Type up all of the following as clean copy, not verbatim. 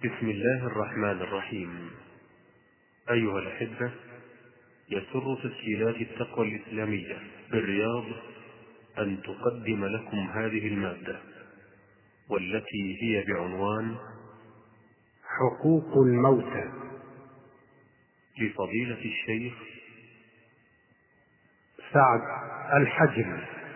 بسم الله الرحمن الرحيم. أيها الأحبة، يسر تسجيلات التقوى الإسلامية بالرياض أن تقدم لكم هذه المادة، والتي هي بعنوان حقوق الموتى، لفضيلة الشيخ سعد الحجري.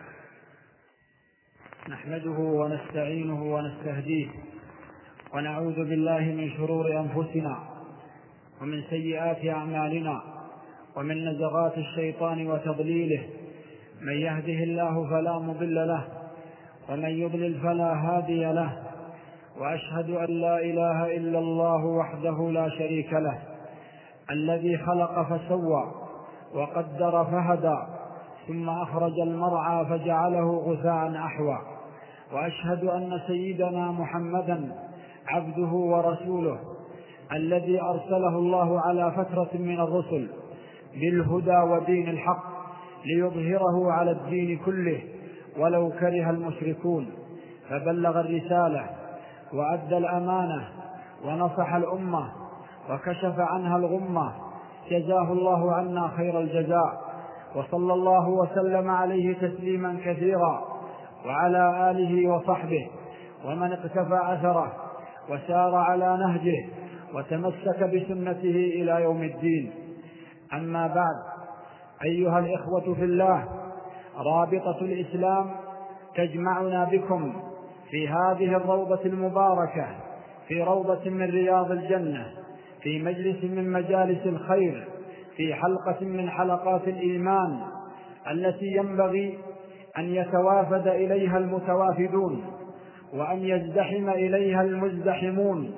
نحمده ونستعينه ونستهديه ونعوذ بالله من شرور أنفسنا ومن سيئات أعمالنا ومن نزغات الشيطان وتضليله. من يهده الله فلا مضل له ومن يضلل فلا هادي له، وأشهد أن لا إله إلا الله وحده لا شريك له، الذي خلق فسوى وقدر فهدى، ثم أخرج المرعى فجعله غثاء أحوى. وأشهد أن سيدنا محمدا عبده ورسوله، الذي أرسله الله على فترة من الرسل بالهدى ودين الحق ليظهره على الدين كله ولو كره المشركون، فبلغ الرسالة وأدى الأمانة ونصح الأمة وكشف عنها الغمة، جزاه الله عنا خير الجزاء، وصلى الله وسلم عليه تسليما كثيرا، وعلى آله وصحبه ومن اقتفى أثره وسار على نهجه وتمسك بسنته إلى يوم الدين. أما بعد، أيها الإخوة في الله، رابطة الإسلام تجمعنا بكم في هذه الروضة المباركة، في روضة من رياض الجنة، في مجلس من مجالس الخير، في حلقة من حلقات الإيمان التي ينبغي أن يتوافد إليها المتوافدون وأن يزدحم إليها المزدحمون.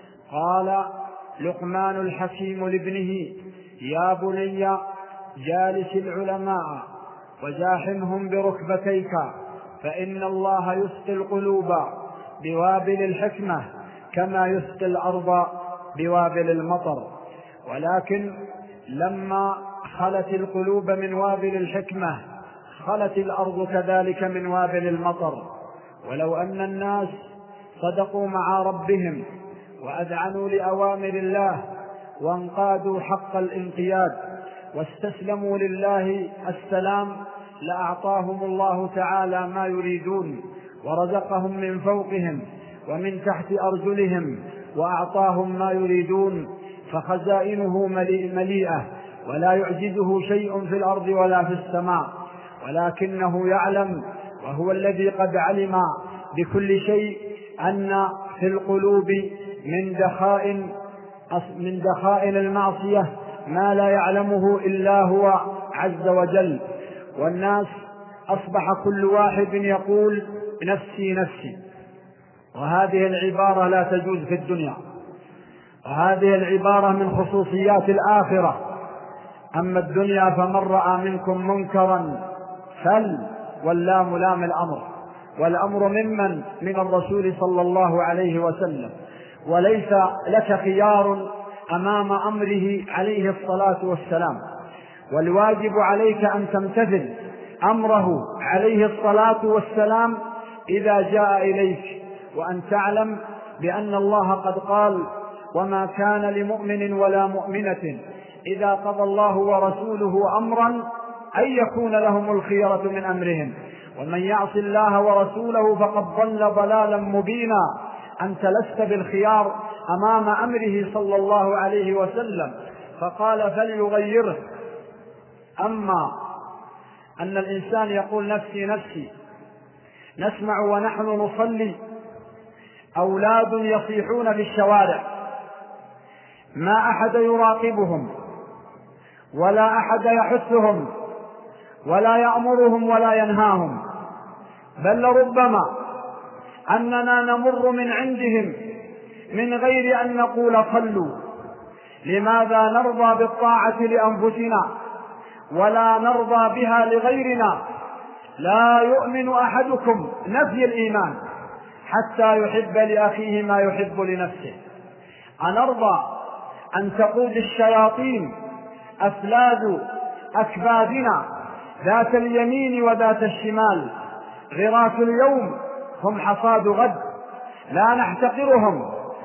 قال لقمان الحكيم لابنه: يا بني جالس العلماء وزاحمهم بركبتيك، فإن الله يسقي القلوب بوابل الحكمة كما يسقي الأرض بوابل المطر. ولكن لما خلت القلوب من وابل الحكمة خلت الأرض كذلك من وابل المطر. ولو أن الناس صدقوا مع ربهم وأذعنوا لأوامر الله وانقادوا حق الانقياد واستسلموا لله السلام، لأعطاهم الله تعالى ما يريدون، ورزقهم من فوقهم ومن تحت أرجلهم، وأعطاهم ما يريدون، فخزائنه مليئة ولا يعجزه شيء في الأرض ولا في السماء، ولكنه يعلم، وهو الذي قد علم بكل شيء، أن في القلوب من دخائن المعصية ما لا يعلمه إلا هو عز وجل. والناس أصبح كل واحد يقول نفسي نفسي، وهذه العبارة لا تجوز في الدنيا، وهذه العبارة من خصوصيات الآخرة. أما الدنيا فمن رأى منكم منكرا واللام لام الأمر، والأمر من الرسول صلى الله عليه وسلم، وليس لك خيار أمام أمره عليه الصلاة والسلام. والواجب عليك أن تمتثل أمره عليه الصلاة والسلام إذا جاء إليك، وأن تعلم بأن الله قد قال: وما كان لمؤمن ولا مؤمنة إذا قضى الله ورسوله أمرا أن يكون لهم الخيرة من أمرهم، ومن يعص الله ورسوله فقد ضل ضلالا مبينا. أنت لست بالخيار أمام أمره صلى الله عليه وسلم، فقال فليغيره. أما أن الإنسان يقول نفسي نفسي، نسمع ونحن نصلي أولاد يصيحون في الشوارع، ما أحد يراقبهم ولا أحد يحثهم ولا يأمرهم ولا ينهاهم، بل لربما أننا نمر من عندهم من غير أن نقول صلوا. لماذا نرضى بالطاعة لأنفسنا ولا نرضى بها لغيرنا؟ لا يؤمن أحدكم نفي الإيمان حتى يحب لأخيه ما يحب لنفسه. أنرضى أن تقود الشياطين أفلاذ أكبادنا ذات اليمين وذات الشمال، غراس اليوم هم حصاد غد، لا نحتقرهم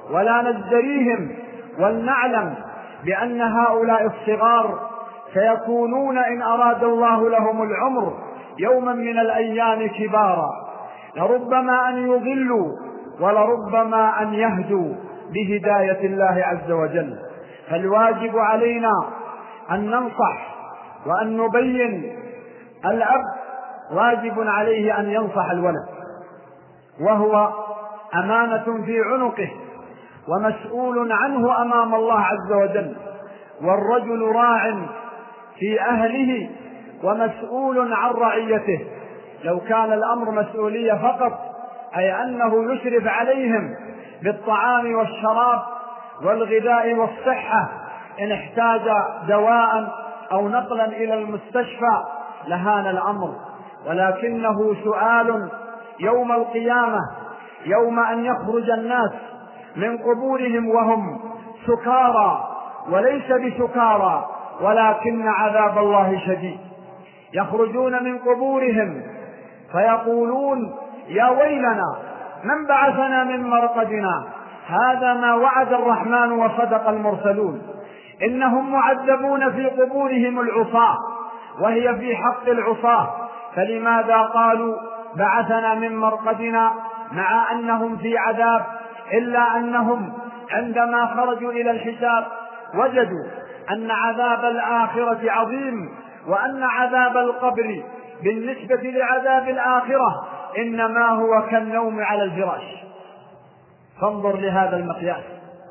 ولا نزدريهم، ولنعلم بأن هؤلاء الصغار سيكونون إن أراد الله لهم العمر يوما من الأيام كبارا، لربما أن يضلوا ولربما أن يهدوا بهداية الله عز وجل. فالواجب علينا أن ننصح وأن نبين. الأب واجب عليه أن ينصح الولد، وهو أمانة في عنقه ومسؤول عنه أمام الله عز وجل، والرجل راع في أهله ومسؤول عن رعيته. لو كان الأمر مسؤولية فقط، أي أنه يشرف عليهم بالطعام والشراب والغذاء والصحة، إن احتاج دواء أو نقلا إلى المستشفى لهان الأمر، ولكنه سؤال يوم القيامة، يوم أن يخرج الناس من قبورهم وهم سكارى وليس بسكارى، ولكن عذاب الله شديد. يخرجون من قبورهم فيقولون: يا ويلنا من بعثنا من مرقدنا، هذا ما وعد الرحمن وصدق المرسلون. إنهم معذبون في قبورهم العصاة، وهي في حق العصاة، فلماذا قالوا بعثنا من مرقدنا مع أنهم في عذاب؟ إلا أنهم عندما خرجوا إلى الحساب وجدوا أن عذاب الآخرة عظيم، وأن عذاب القبر بالنسبة لعذاب الآخرة إنما هو كالنوم على الفراش. فانظر لهذا المقياس.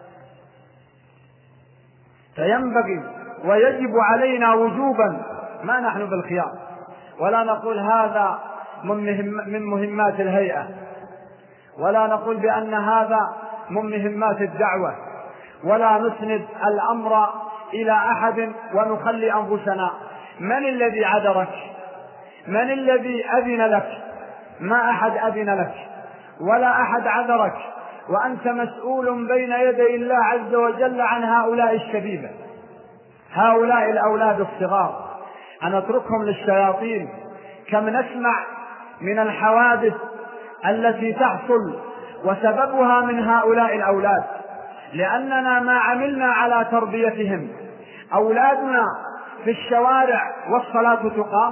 فينبغي ويجب علينا وجوبا، ما نحن بالخيار، ولا نقول هذا من مهمات الهيئة، ولا نقول بأن هذا من مهمات الدعوة، ولا نسند الأمر إلى أحد ونخلي أنفسنا. من الذي عذرك؟ من الذي أذن لك؟ ما أحد أذن لك ولا أحد عذرك، وأنت مسؤول بين يدي الله عز وجل عن هؤلاء الشبيبة، هؤلاء الأولاد الصغار. أن نتركهم للشياطين. كم نسمع من الحوادث التي تحصل وسببها من هؤلاء الأولاد، لأننا ما عملنا على تربيتهم. أولادنا في الشوارع والصلاة تقام،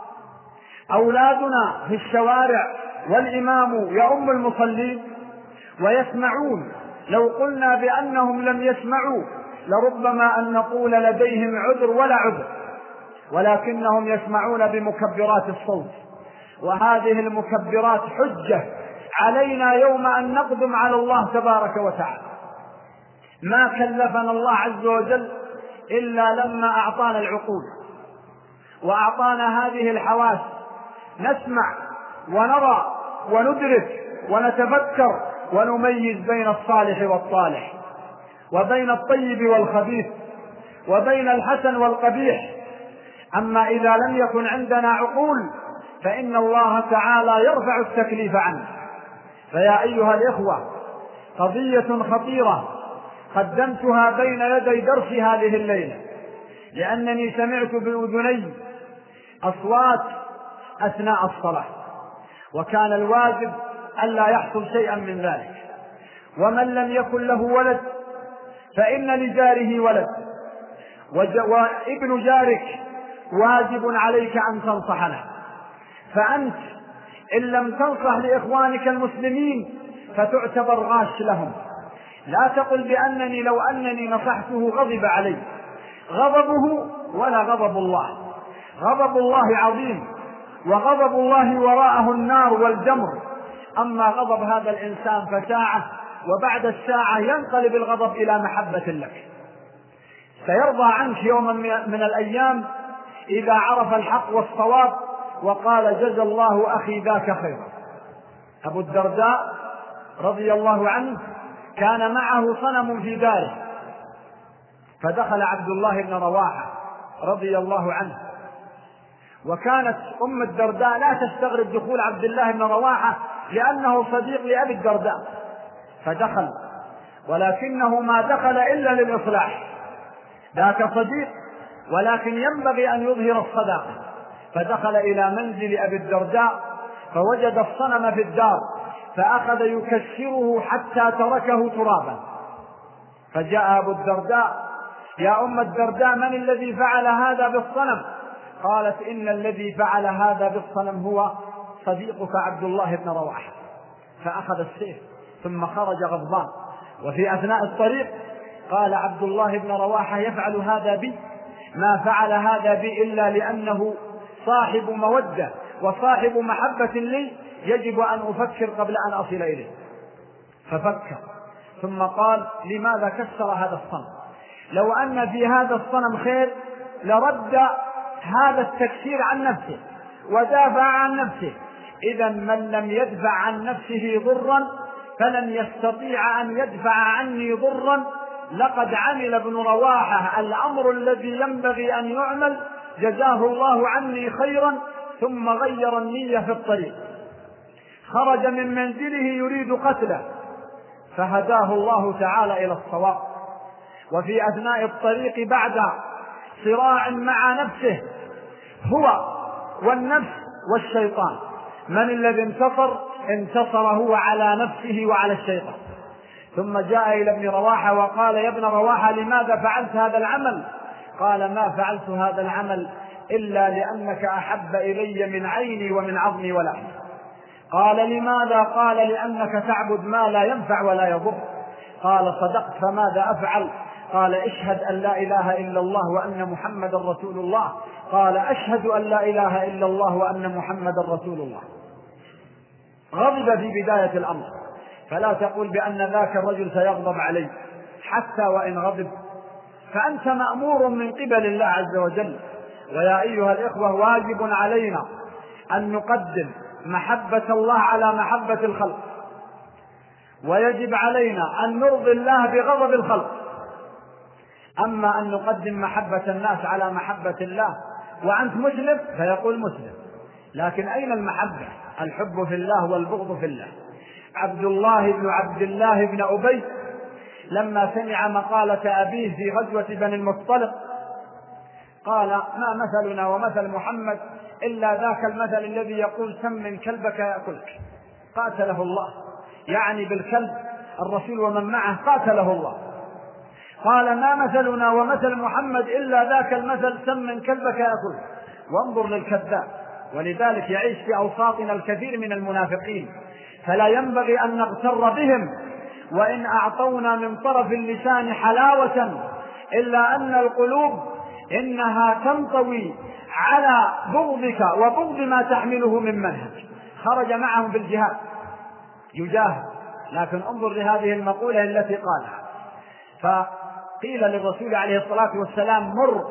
أولادنا في الشوارع والإمام يؤم المصلين ويسمعون. لو قلنا بأنهم لم يسمعوا لربما أن نقول لديهم عذر ولا عذر، ولكنهم يسمعون بمكبرات الصوت، وهذه المكبرات حجة علينا يوم أن نقدم على الله تبارك وتعالى. ما كلفنا الله عز وجل إلا لما أعطانا العقول وأعطانا هذه الحواس، نسمع ونرى وندرك ونتفكر ونميز بين الصالح والطالح، وبين الطيب والخبيث، وبين الحسن والقبيح. أما إذا لم يكن عندنا عقول فإن الله تعالى يرفع التكليف عنه. فيا أيها الإخوة، قضية خطيرة قدمتها بين يدي درس هذه الليلة، لأنني سمعت بأذني أصوات أثناء الصلاة، وكان الواجب ألا يحصل شيئا من ذلك. ومن لم يكن له ولد فإن لجاره ولد، وابن جارك واجب عليك أن تنصح له. فأنت إن لم تنصح لإخوانك المسلمين فتعتبر غاش لهم. لا تقل بأنني لو أنني نصحته غضب علي، غضبه ولا غضب الله. غضب الله عظيم، وغضب الله وراءه النار والجمر. أما غضب هذا الإنسان فساعة، وبعد الساعة ينقلب الغضب إلى محبة لك. سيرضى عنك يوما من الأيام إذا عرف الحق والصواب وقال: جزى الله أخي ذاك خيرا. أبو الدرداء رضي الله عنه كان معه صنم في داره، فدخل عبد الله بن رواحة رضي الله عنه، وكانت أم الدرداء لا تستغرب دخول عبد الله بن رواحة لأنه صديق لأبي الدرداء، فدخل، ولكنه ما دخل إلا للإصلاح. ذاك صديق ولكن ينبغي أن يظهر الصداقة. فدخل إلى منزل أبي الدرداء فوجد الصنم في الدار، فأخذ يكسره حتى تركه ترابا، فجاء أبو الدرداء: يا أم الدرداء، من الذي فعل هذا بالصنم؟ قالت: إن الذي فعل هذا بالصنم هو صديقك عبد الله بن رواحة. فأخذ السيف ثم خرج غضبان. وفي أثناء الطريق قال عبد الله بن رواحة: يفعل هذا بي؟ ما فعل هذا بي إلا لأنه صاحب مودة وصاحب محبة لي، يجب أن أفكر قبل أن أصل إليه. ففكر ثم قال: لماذا كسر هذا الصنم؟ لو أن في هذا الصنم خير لرد هذا التكسير عن نفسه ودافع عن نفسه. إذا من لم يدفع عن نفسه ضرا فلن يستطيع أن يدفع عني ضرا. لقد عمل ابن رواحة الأمر الذي ينبغي أن يعمل، جزاه الله عني خيرا، ثم غير النية في الطريق. خرج من منزله يريد قتله، فهداه الله تعالى إلى الصواب. وفي أثناء الطريق بعد صراع مع نفسه هو والنفس والشيطان، من الذي انتصر؟ انتصر هو على نفسه وعلى الشيطان. ثم جاء إلى ابن رواحة وقال: يا ابن رواحة، لماذا فعلت هذا العمل؟ قال: ما فعلت هذا العمل إلا لأنك أحب إلي من عيني ومن عظمي ولحمي. قال: لماذا؟ قال: لأنك تعبد ما لا ينفع ولا يضر. قال: صدقت، فماذا أفعل؟ قال: اشهد أن لا إله إلا الله وأن محمد رسول الله. قال: أشهد أن لا إله إلا الله وأن محمد رسول الله. غضب في بداية الأمر، فلا تقول بأن ذاك الرجل سيغضب عليه، حتى وإن غضب فأنت مأمور من قبل الله عز وجل. ويا أيها الإخوة، واجب علينا أن نقدم محبة الله على محبة الخلق، ويجب علينا أن نرضي الله بغضب الخلق. أما أن نقدم محبة الناس على محبة الله وأنت مسلم فيقول مسلم، لكن أين المحبة؟ الحب في الله والبغض في الله. عبد الله بن أبي لما سمع مقالة أبيه في غزوة بني المصطلق قال: ما مثلنا ومثل محمد إلا ذاك المثل الذي يقول سمن كلبك يأكلك. قاتله الله، يعني بالكلب الرسول ومن معه قاتله الله. قال: ما مثلنا ومثل محمد إلا ذاك المثل سمن كلبك يأكلك. وانظر للكذاب. ولذلك يعيش في أوساطنا الكثير من المنافقين، فلا ينبغي أن نغتر بهم، وإن أعطونا من طرف اللسان حلاوة إلا أن القلوب إنها تنطوي على بغضك وبغض ما تحمله من منهج. خرج معهم في الجهاد يجاهد، لكن انظر لهذه المقولة التي قالها. فقيل للرسول عليه الصلاة والسلام: مر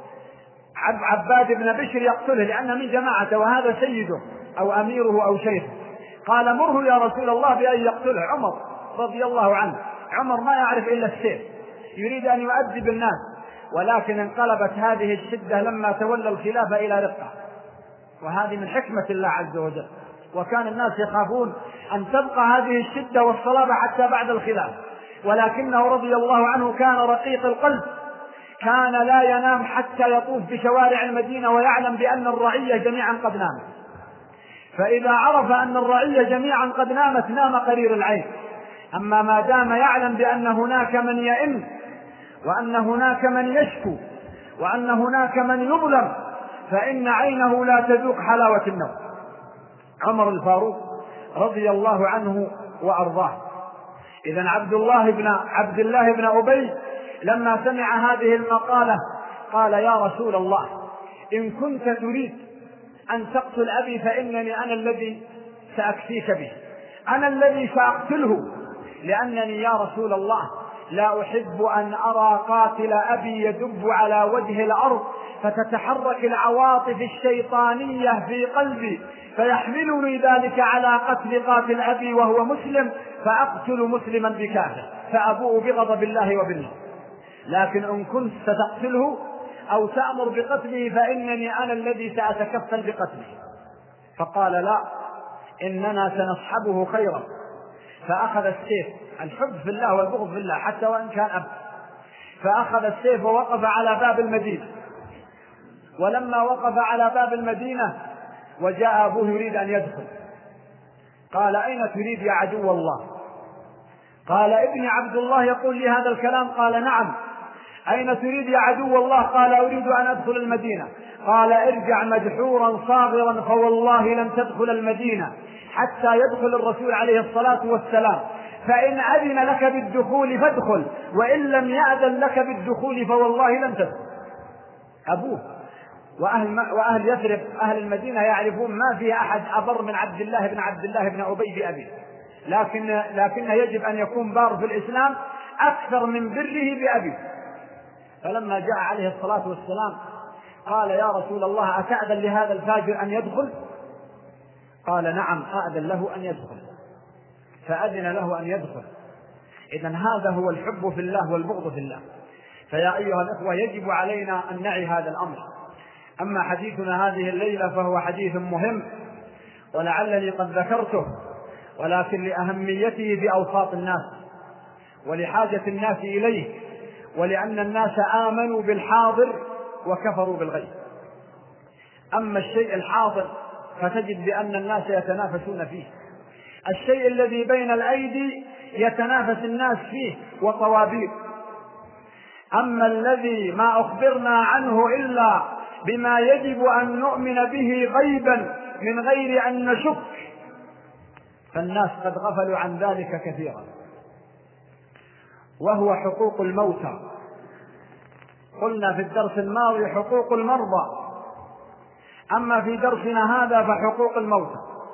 عباد بن بشر يقتله لأنه من جماعته وهذا سيده أو أميره أو شيخه. قال: مره يا رسول الله بأن يقتله. عمر رضي الله عنه، عمر ما يعرف إلا السيف، يريد أن يؤدب الناس، ولكن انقلبت هذه الشدة لما تولى الخلافة إلى رقة، وهذه من حكمة الله عز وجل. وكان الناس يخافون أن تبقى هذه الشدة والصلابة حتى بعد الخلافة، ولكنه رضي الله عنه كان رقيق القلب، كان لا ينام حتى يطوف بشوارع المدينة ويعلم بأن الرعية جميعا قد نامت، فإذا عرف أن الرعية جميعا قد نامت نام قرير العين. أما ما دام يعلم بأن هناك من يئن، وأن هناك من يشكو، وأن هناك من يظلم، فإن عينه لا تذوق حلاوة النوم. عمر الفاروق رضي الله عنه وأرضاه. إذن عبد الله بن أبي لما سمع هذه المقالة قال: يا رسول الله، إن كنت تريد أن تقتل أبي فإنني أنا الذي سأكفيك به، أنا الذي سأقتله، لأنني يا رسول الله لا أحب أن أرى قاتل أبي يدب على وجه الأرض فتتحرك العواطف الشيطانية في قلبي فيحملني ذلك على قتل قاتل أبي وهو مسلم، فأقتل مسلما بكافر فأبوء بغضب الله وبالله. لكن إن كنت ستقتله أو تأمر بقتله فإنني أنا الذي سأتكفل بقتله. فقال: لا، إننا سنصحبه خيرا. فأخذ السيف، الحب في الله والبغض في الله حتى وإن كان أب، فأخذ السيف ووقف على باب المدينة. ولما وقف على باب المدينة وجاء أبوه يريد أن يدخل، قال: أين تريد يا عدو الله؟ قال ابني عبد الله يقول لي هذا الكلام. قال نعم. أين تريد يا عدو الله؟ قال أريد أن أدخل المدينة. قال ارجع مدحورا صاغرا فوالله لن تدخل المدينة حتى يدخل الرسول عليه الصلاة والسلام، فإن أذن لك بالدخول فادخل، وإن لم يأذن لك بالدخول فوالله لن تدخل. أبوه وأهل يثرب أهل المدينة يعرفون ما في أحد أبر من عبد الله بن أبي بأبيه، لكن يجب أن يكون بار في الإسلام أكثر من بره بأبيه. فلما جاء عليه الصلاة والسلام قال يا رسول الله أتأذن لهذا الفاجر أن يدخل؟ قال نعم أأذن له أن يدخل. فأذن له أن يدخل. إذن هذا هو الحب في الله والبغض في الله. فيا أيها الأخوة يجب علينا أن نعي هذا الأمر. أما حديثنا هذه الليلة فهو حديث مهم، ولعلني قد ذكرته، ولكن لأهميته بأوساط الناس ولحاجة الناس إليه، ولأن الناس آمنوا بالحاضر وكفروا بالغيب. أما الشيء الحاضر فتجد بأن الناس يتنافسون فيه، الشيء الذي بين الأيدي يتنافس الناس فيه وطوابير. أما الذي ما أخبرنا عنه إلا بما يجب أن نؤمن به غيبا من غير أن نشك، فالناس قد غفلوا عن ذلك كثيرا. وهو حقوق الموتى. قلنا في الدرس الماضي حقوق المرضى، أما في درسنا هذا فحقوق الموتى.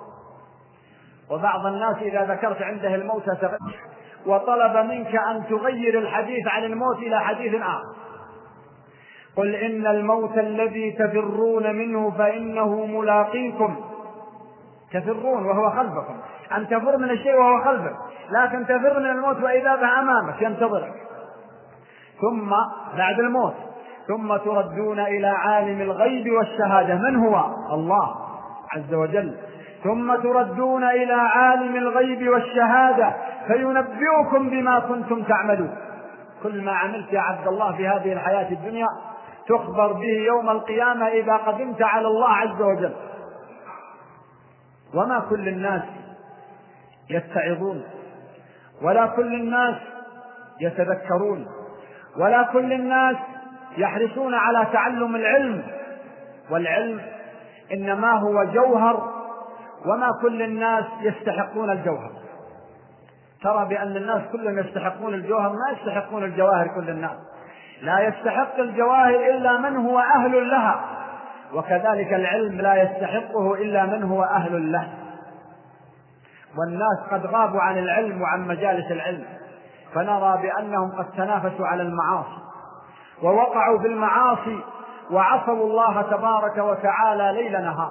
وبعض الناس إذا ذكرت عنده الموتى تغير، وطلب منك أن تغير الحديث عن الموت إلى حديث آخر. قل إن الموت الذي تفرون منه فإنه ملاقيكم. تفرون وهو خلفكم، أن تفر من الشيء وهو خلفك، لكن تفر من الموت وإذا به أمامك ينتظرك. ثم بعد الموت ثم تردون إلى عالم الغيب والشهادة. من هو؟ الله عز وجل. ثم تردون إلى عالم الغيب والشهادة فينبئكم بما كنتم تعملون. كل ما عملت يا عبد الله في هذه الحياة الدنيا تخبر به يوم القيامة إذا قدمت على الله عز وجل. وما كل الناس يتعظون، ولا كل الناس يتذكرون، ولا كل الناس يحرصون على تعلم العلم، والعلم إنما هو جوهر، وما كل الناس يستحقون الجوهر. ترى بأن الناس كلهم يستحقون الجوهر، ما يستحقون الجواهر كل الناس. لا يستحق الجواهر إلا من هو أهل لها، وكذلك العلم لا يستحقه إلا من هو أهل له. والناس قد غابوا عن العلم وعن مجالس العلم، فنرى بأنهم قد تنافسوا على المعاصي ووقعوا في المعاصي وعصوا الله تبارك وتعالى ليل نهار.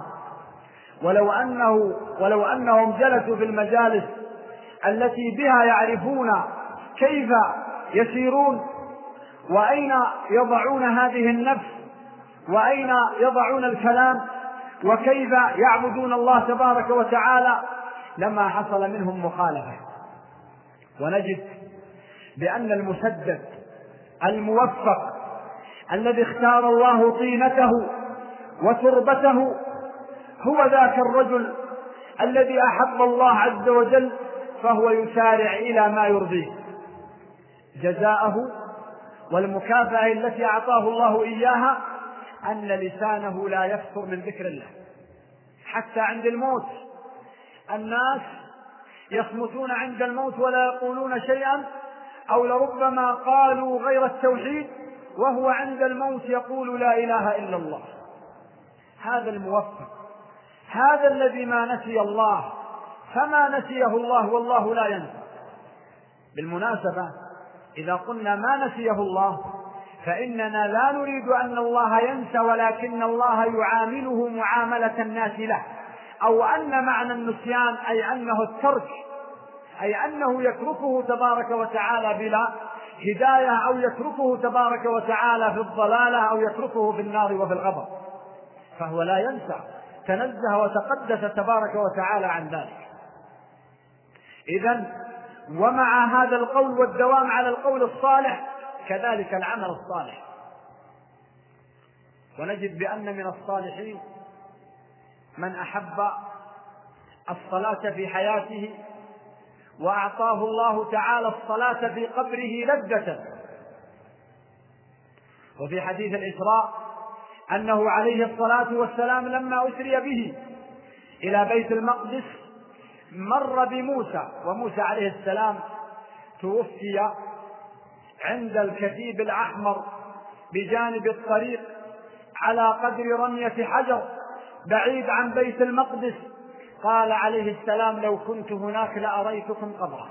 ولو أنهم جلسوا في المجالس التي بها يعرفون كيف يسيرون وأين يضعون هذه النفس وأين يضعون الكلام وكيف يعبدون الله تبارك وتعالى، لما حصل منهم مخالفة. ونجد بأن المسدد الموفق الذي اختار الله طينته وتربته هو ذاك الرجل الذي أحب الله عز وجل، فهو يسارع إلى ما يرضيه. جزاءه والمكافأة التي أعطاه الله إياها أن لسانه لا يفتر من ذكر الله. حتى عند الموت الناس يصمتون عند الموت ولا يقولون شيئا، أو لربما قالوا غير التوحيد، وهو عند الموت يقول لا إله إلا الله. هذا الموفق، هذا الذي ما نسي الله فما نسيه الله، والله لا ينسى. بالمناسبة إذا قلنا ما نسيه الله فإننا لا نريد أن الله ينسى، ولكن الله يعامله معاملة الناس له، أو أن معنى النسيان أي أنه الترك، أي أنه يتركه تبارك وتعالى بلا هداية، أو يتركه تبارك وتعالى في الضلالة، أو يتركه في النار وفي الغضب. فهو لا ينسى، تنزه وتقدس تبارك وتعالى عن ذلك. إذن ومع هذا القول والدوام على القول الصالح كذلك العمل الصالح. ونجد بأن من الصالحين من أحب الصلاة في حياته وأعطاه الله تعالى الصلاة في قبره لذة. وفي حديث الإسراء أنه عليه الصلاة والسلام لما أسري به إلى بيت المقدس مر بموسى، وموسى عليه السلام توفي عند الكثيب الأحمر بجانب الطريق على قدر رمية حجر بعيد عن بيت المقدس. قال عليه السلام: لو كنت هناك لأريتكم قبره.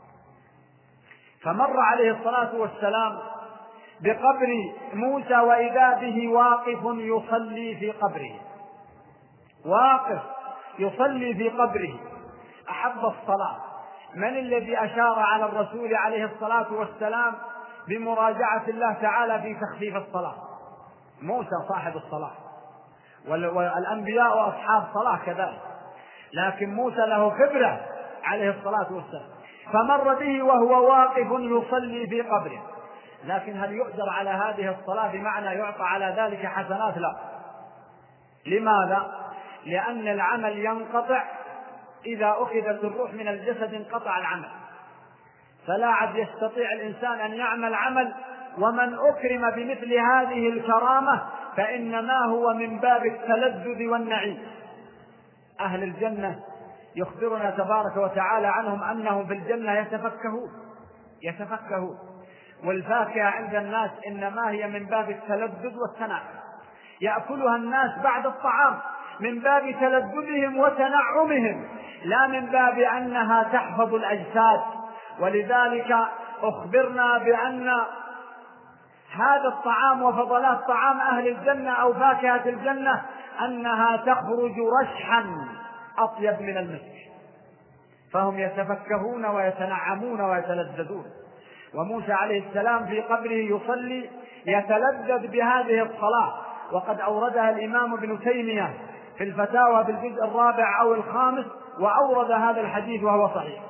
فمر عليه الصلاة والسلام بقبر موسى وإذا به واقف يصلي في قبره، واقف يصلي في قبره. أحب الصلاة. من الذي أشار على الرسول عليه الصلاة والسلام بمراجعة الله تعالى في تخفيف الصلاة؟ موسى صاحب الصلاة، والأنبياء أصحاب صلاة كذلك، لكن موسى له خبرة عليه الصلاة والسلام، فمر به وهو واقف يصلي في قبره. لكن هل يؤجر على هذه الصلاة بمعنى يعطى على ذلك حسنات؟ لا. لماذا؟ لأن العمل ينقطع إذا أخذت الروح من الجسد، انقطع العمل، فلا عاد يستطيع الإنسان أن يعمل عمل. ومن أكرم بمثل هذه الكرامة فإنما هو من باب التلذذ والنعيم. أهل الجنة يخبرنا تبارك وتعالى عنهم أنهم في الجنة يتفكهون، والفاكهة عند الناس إنما هي من باب التلذذ والتنعم، يأكلها الناس بعد الطعام من باب تلذذهم وتنعمهم، لا من باب أنها تحفظ الأجساد. ولذلك أخبرنا بأن هذا الطعام وفضلات طعام أهل الجنة أو فاكهة الجنة أنها تخرج رشحا أطيب من المسك، فهم يتفكهون ويتنعمون ويتلذذون. وموسى عليه السلام في قبره يصلي يتلذذ بهذه الصلاة، وقد أوردها الإمام ابن تيمية في الفتاوى بالجزء 4 أو 5، وأورد هذا الحديث وهو صحيح.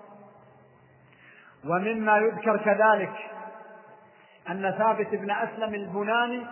ومما يذكر كذلك أن ثابت بن أسلم البناني،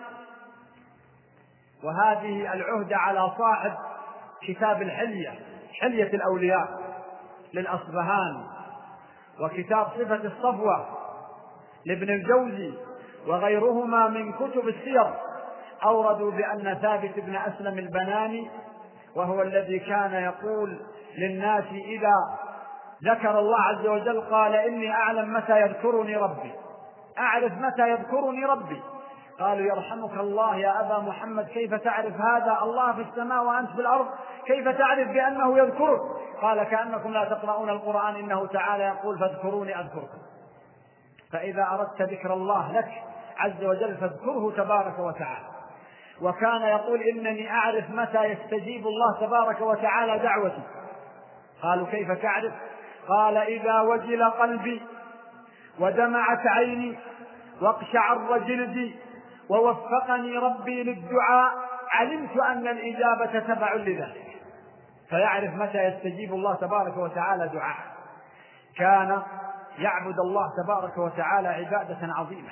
وهذه العهدة على صاحب كتاب حلية الأولياء للأصبهاني، وكتاب صفة الصفوة لابن الجوزي وغيرهما من كتب السير، أوردوا بأن ثابت بن أسلم البناني، وهو الذي كان يقول للناس إذا ذكر الله عز وجل قال: إني أعلم متى يذكرني ربي، أعرف متى يذكرني ربي. قالوا: يرحمك الله يا أبا محمد، كيف تعرف هذا؟ الله في السماء وأنت في الأرض، كيف تعرف بأنه يذكرك؟ قال: كأنكم لا تقرؤون القرآن، إنه تعالى يقول: فاذكروني أذكركم. فإذا أردت ذكر الله لك عز وجل فاذكره تبارك وتعالى. وكان يقول: إنني أعرف متى يستجيب الله تبارك وتعالى دعوتي. قالوا: كيف تعرف؟ قال: إذا وجل قلبي ودمعت عيني واقشعر جلدي ووفقني ربي للدعاء علمت أن الإجابة تبع لذلك. فيعرف متى يستجيب الله تبارك وتعالى دعاء. كان يعبد الله تبارك وتعالى عبادة عظيمة.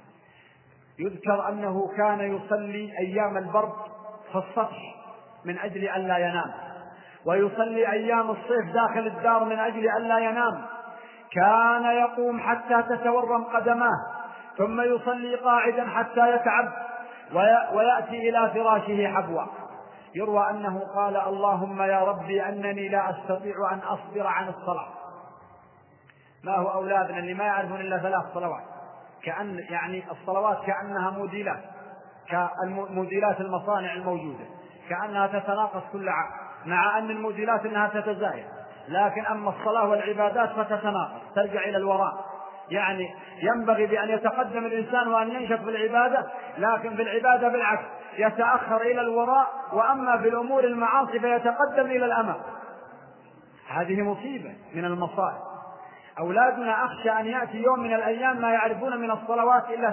يذكر أنه كان يصلي أيام البرد في السطح من أجل أن لا ينام، ويصلي أيام الصيف داخل الدار من أجل أن لا ينام. كان يقوم حتى تتورم قدماه، ثم يصلي قاعدا حتى يتعب، ويأتي إلى فراشه حبوا. يروى أنه قال: اللهم يا ربي أنني لا أستطيع أن أصبر عن الصلاة. ما هو أولادنا اللي ما يعرفون إلا 3 صلوات، يعني الصلوات كأنها موديلات، كموديلات المصانع الموجودة، كأنها تتناقص كل عام، مع أن الموديلات أنها تتزايد، لكن أما الصلاة والعبادات فتتناقص، ترجع إلى الوراء. يعني ينبغي بأن يتقدم الإنسان وأن ينشط في العبادة، لكن في العبادة بالعكس يتأخر إلى الوراء، وأما في الأمور المعاصي فيتقدم إلى الأمام. هذه مصيبة من المصائب. أولادنا أخشى أن يأتي يوم من الأيام ما يعرفون من الصلوات إلا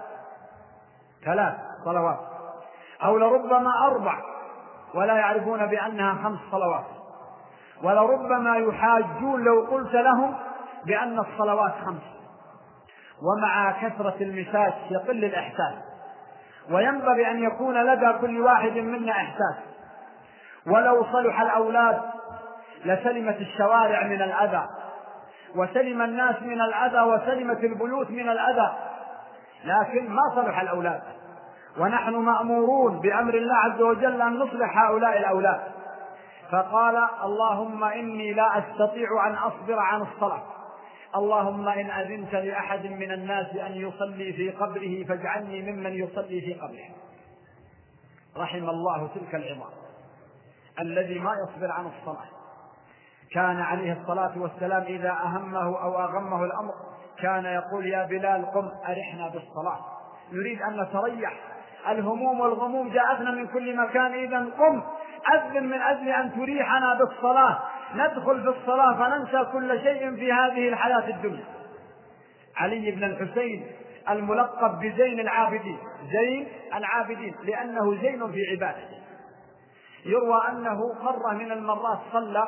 3 صلوات، أو لربما 4 ولا يعرفون بأنها 5 صلوات، ولربما يحاجون لو قلت لهم بأن الصلوات 5. ومع كثرة المساس يقل الإحساس، وينبغي أن يكون لدى كل واحد منا إحساس. ولو صلح الأولاد لسلمت الشوارع من الأذى، وسلم الناس من الأذى وسلمت البيوت من الأذى، لكن ما صلح الأولاد، ونحن مأمورون بأمر الله عز وجل أن نصلح هؤلاء الأولاد. فقال: اللهم إني لا أستطيع أن أصبر عن الصلاة، اللهم إن أذنت لأحد من الناس أن يصلي في قبره فاجعلني ممن يصلي في قبره. رحم الله تلك العظام الذي ما يصبر عن الصلاة. كان عليه الصلاة والسلام إذا أهمه أو أغمه الأمر كان يقول: يا بلال قم أرحنا بالصلاة، نريد أن نتريح، الهموم والغموم جاءتنا من كل مكان، إذن قم أذن من أجل أن تريحنا بالصلاة، ندخل في الصلاة فننسى كل شيء في هذه الحياة الدنيا. علي بن الحسين الملقب بزين العابدين، زين العابدين لأنه زين في عبادته، يروى أنه مرة من المرات صلى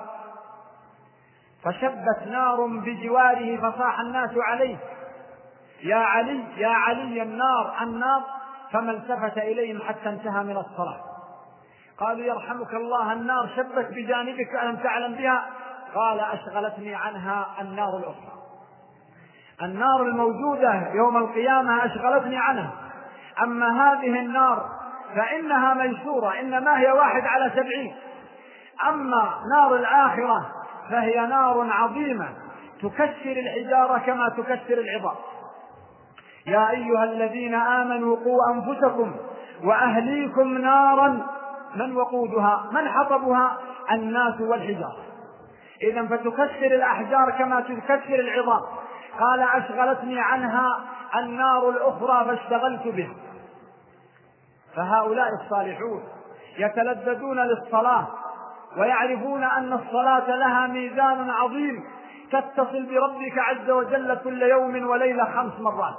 فشبت نار بجواره فصاح الناس عليه: يا علي يا علي النار النار، فما التفت إليهم حتى انتهى من الصلاة. قالوا: يرحمك الله، النار شبت بجانبك ألم تعلم بها؟ قال: أشغلتني عنها النار الأخرى، النار الموجودة يوم القيامة أشغلتني عنها، أما هذه النار فإنها ميسورة، إنما هي 1/70، أما نار الآخرة فهي نار عظيمة تكسر الحجارة كما تكسر العظام. يا أيها الذين آمنوا قوا أنفسكم وأهليكم نارا، من وقودها من حطبها؟ الناس والحجارة. إذن فتكسر الأحجار كما تكسر العظام. قال: أشغلتني عنها النار الأخرى فاشتغلت بها. فهؤلاء الصالحون يتلذذون للصلاة ويعرفون أن الصلاة لها ميزان عظيم، تتصل بربك عز وجل كل يوم وليلة 5 مرات.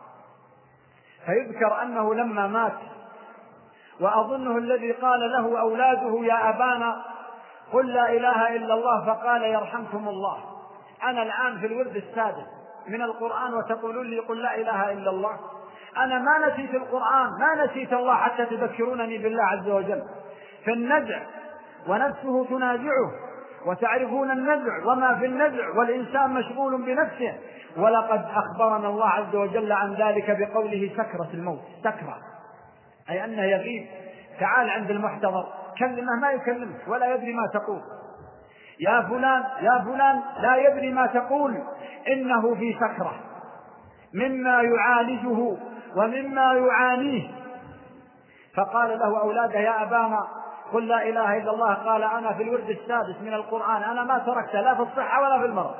فيذكر أنه لما مات، وأظنه الذي قال له أولاده: يا أبانا قل لا إله إلا الله، فقال: يرحمكم الله، أنا الآن في الورد السادس من القرآن وتقولون لي قل لا إله إلا الله؟ أنا ما نسيت القرآن، ما نسيت الله حتى تذكرونني بالله عز وجل. في النزع ونفسه تنازعه، وتعرفون النزع وما في النزع، والإنسان مشغول بنفسه. ولقد أخبرنا الله عز وجل عن ذلك بقوله: سكرة الموت. سكرة أي أنه يغيب، تعال عند المحتضر كلمه ما يكلمك ولا يدري ما تقول، يا فلان يا فلان لا يدري ما تقول، إنه في سكرة مما يعالجه ومما يعانيه. فقال له أولاده: يا أبانا قل لا إله إلا الله، قال: أنا في الورد السادس من القرآن، أنا ما تركت لا في الصحة ولا في المرض.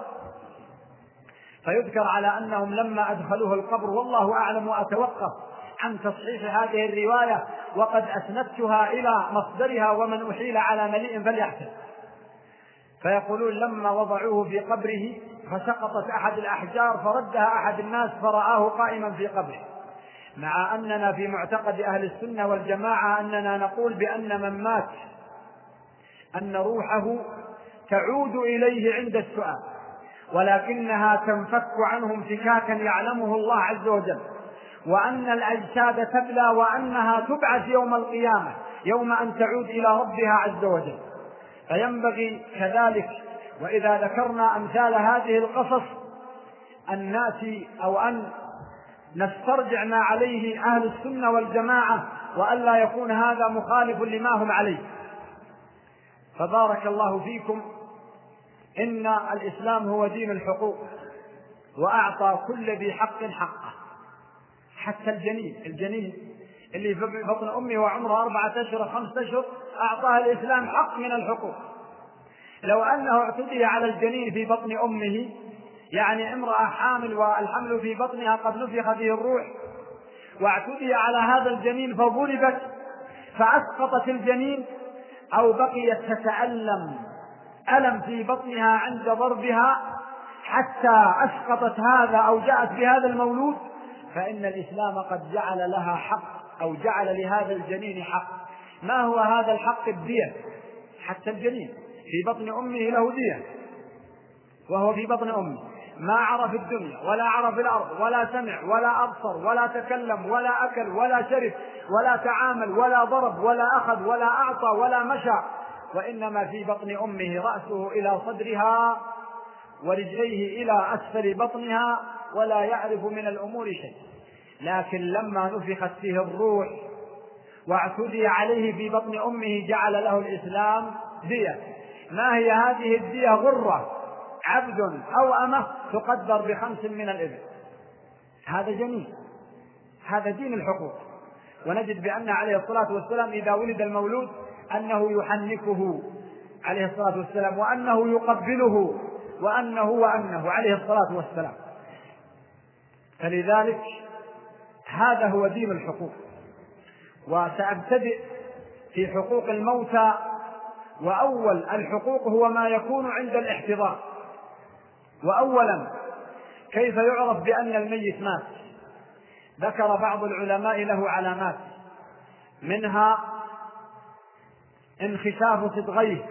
فيذكر على أنهم لما أدخلوه القبر، والله أعلم وأتوقف عن تصحيح هذه الرواية وقد أسندتها إلى مصدرها، ومن أحيل على مليء فليحسن. فيقولون: لما وضعوه في قبره فسقطت أحد الأحجار فردها أحد الناس فرآه قائما في قبره. مع أننا في معتقد أهل السنة والجماعة أننا نقول بأن من مات أن روحه تعود إليه عند السؤال، ولكنها تنفك عنه انفكاكا يعلمه الله عز وجل، وأن الأجساد تبلى وأنها تبعث يوم القيامة يوم أن تعود إلى ربها عز وجل. فينبغي كذلك، وإذا ذكرنا أمثال هذه القصص، أن نأتي أو أن نسترجع ما عليه أهل السنة والجماعة، وألا يكون هذا مخالف لما هم عليه. فبارك الله فيكم، إن الإسلام هو دين الحقوق، وأعطى كل ذي حق حقه، حتى الجنين اللي في بطن أمه وعمره 4 أشهر 5 أشهر أعطاه الإسلام حق من الحقوق. لو أنه اعتدي على الجنين في بطن أمه، يعني امرأة حامل والحمل في بطنها قد نفخ فيه الروح، واعتدي على هذا الجنين فضربت فأسقطت الجنين، أو بقيت تتألم ألم في بطنها عند ضربها حتى أسقطت هذا أو جاءت بهذا المولود، فإن الإسلام قد جعل لها حق، أو جعل لهذا الجنين حق. ما هو هذا الحق؟ الدية. حتى الجنين في بطن أمه له دية، وهو في بطن أمه ما عرف الدنيا ولا عرف الأرض ولا سمع ولا أبصر ولا تكلم ولا أكل ولا شرب ولا تعامل ولا ضرب ولا أخذ ولا أعطى ولا مشى، وإنما في بطن أمه رأسه إلى صدرها ورجليه إلى أسفل بطنها ولا يعرف من الأمور شيء. لكن لما نفخت فيه الروح واعتدي عليه في بطن أمه جعل له الإسلام دية. ما هي هذه الدية؟ غرة، عبد أو أمة تقدر ب5 من الإبل. هذا جميل، هذا دين الحقوق. ونجد بأن عليه الصلاة والسلام إذا ولد المولود أنه يحنكه عليه الصلاة والسلام، وأنه يقبله، وأنه عليه الصلاة والسلام. فلذلك هذا هو دين الحقوق. وسأبتدئ في حقوق الموتى. وأول الحقوق هو ما يكون عند الاحتضار. وأولا كيف يعرف بأن الميت مات؟ ذكر بعض العلماء له علامات، منها انخشاف صدغيه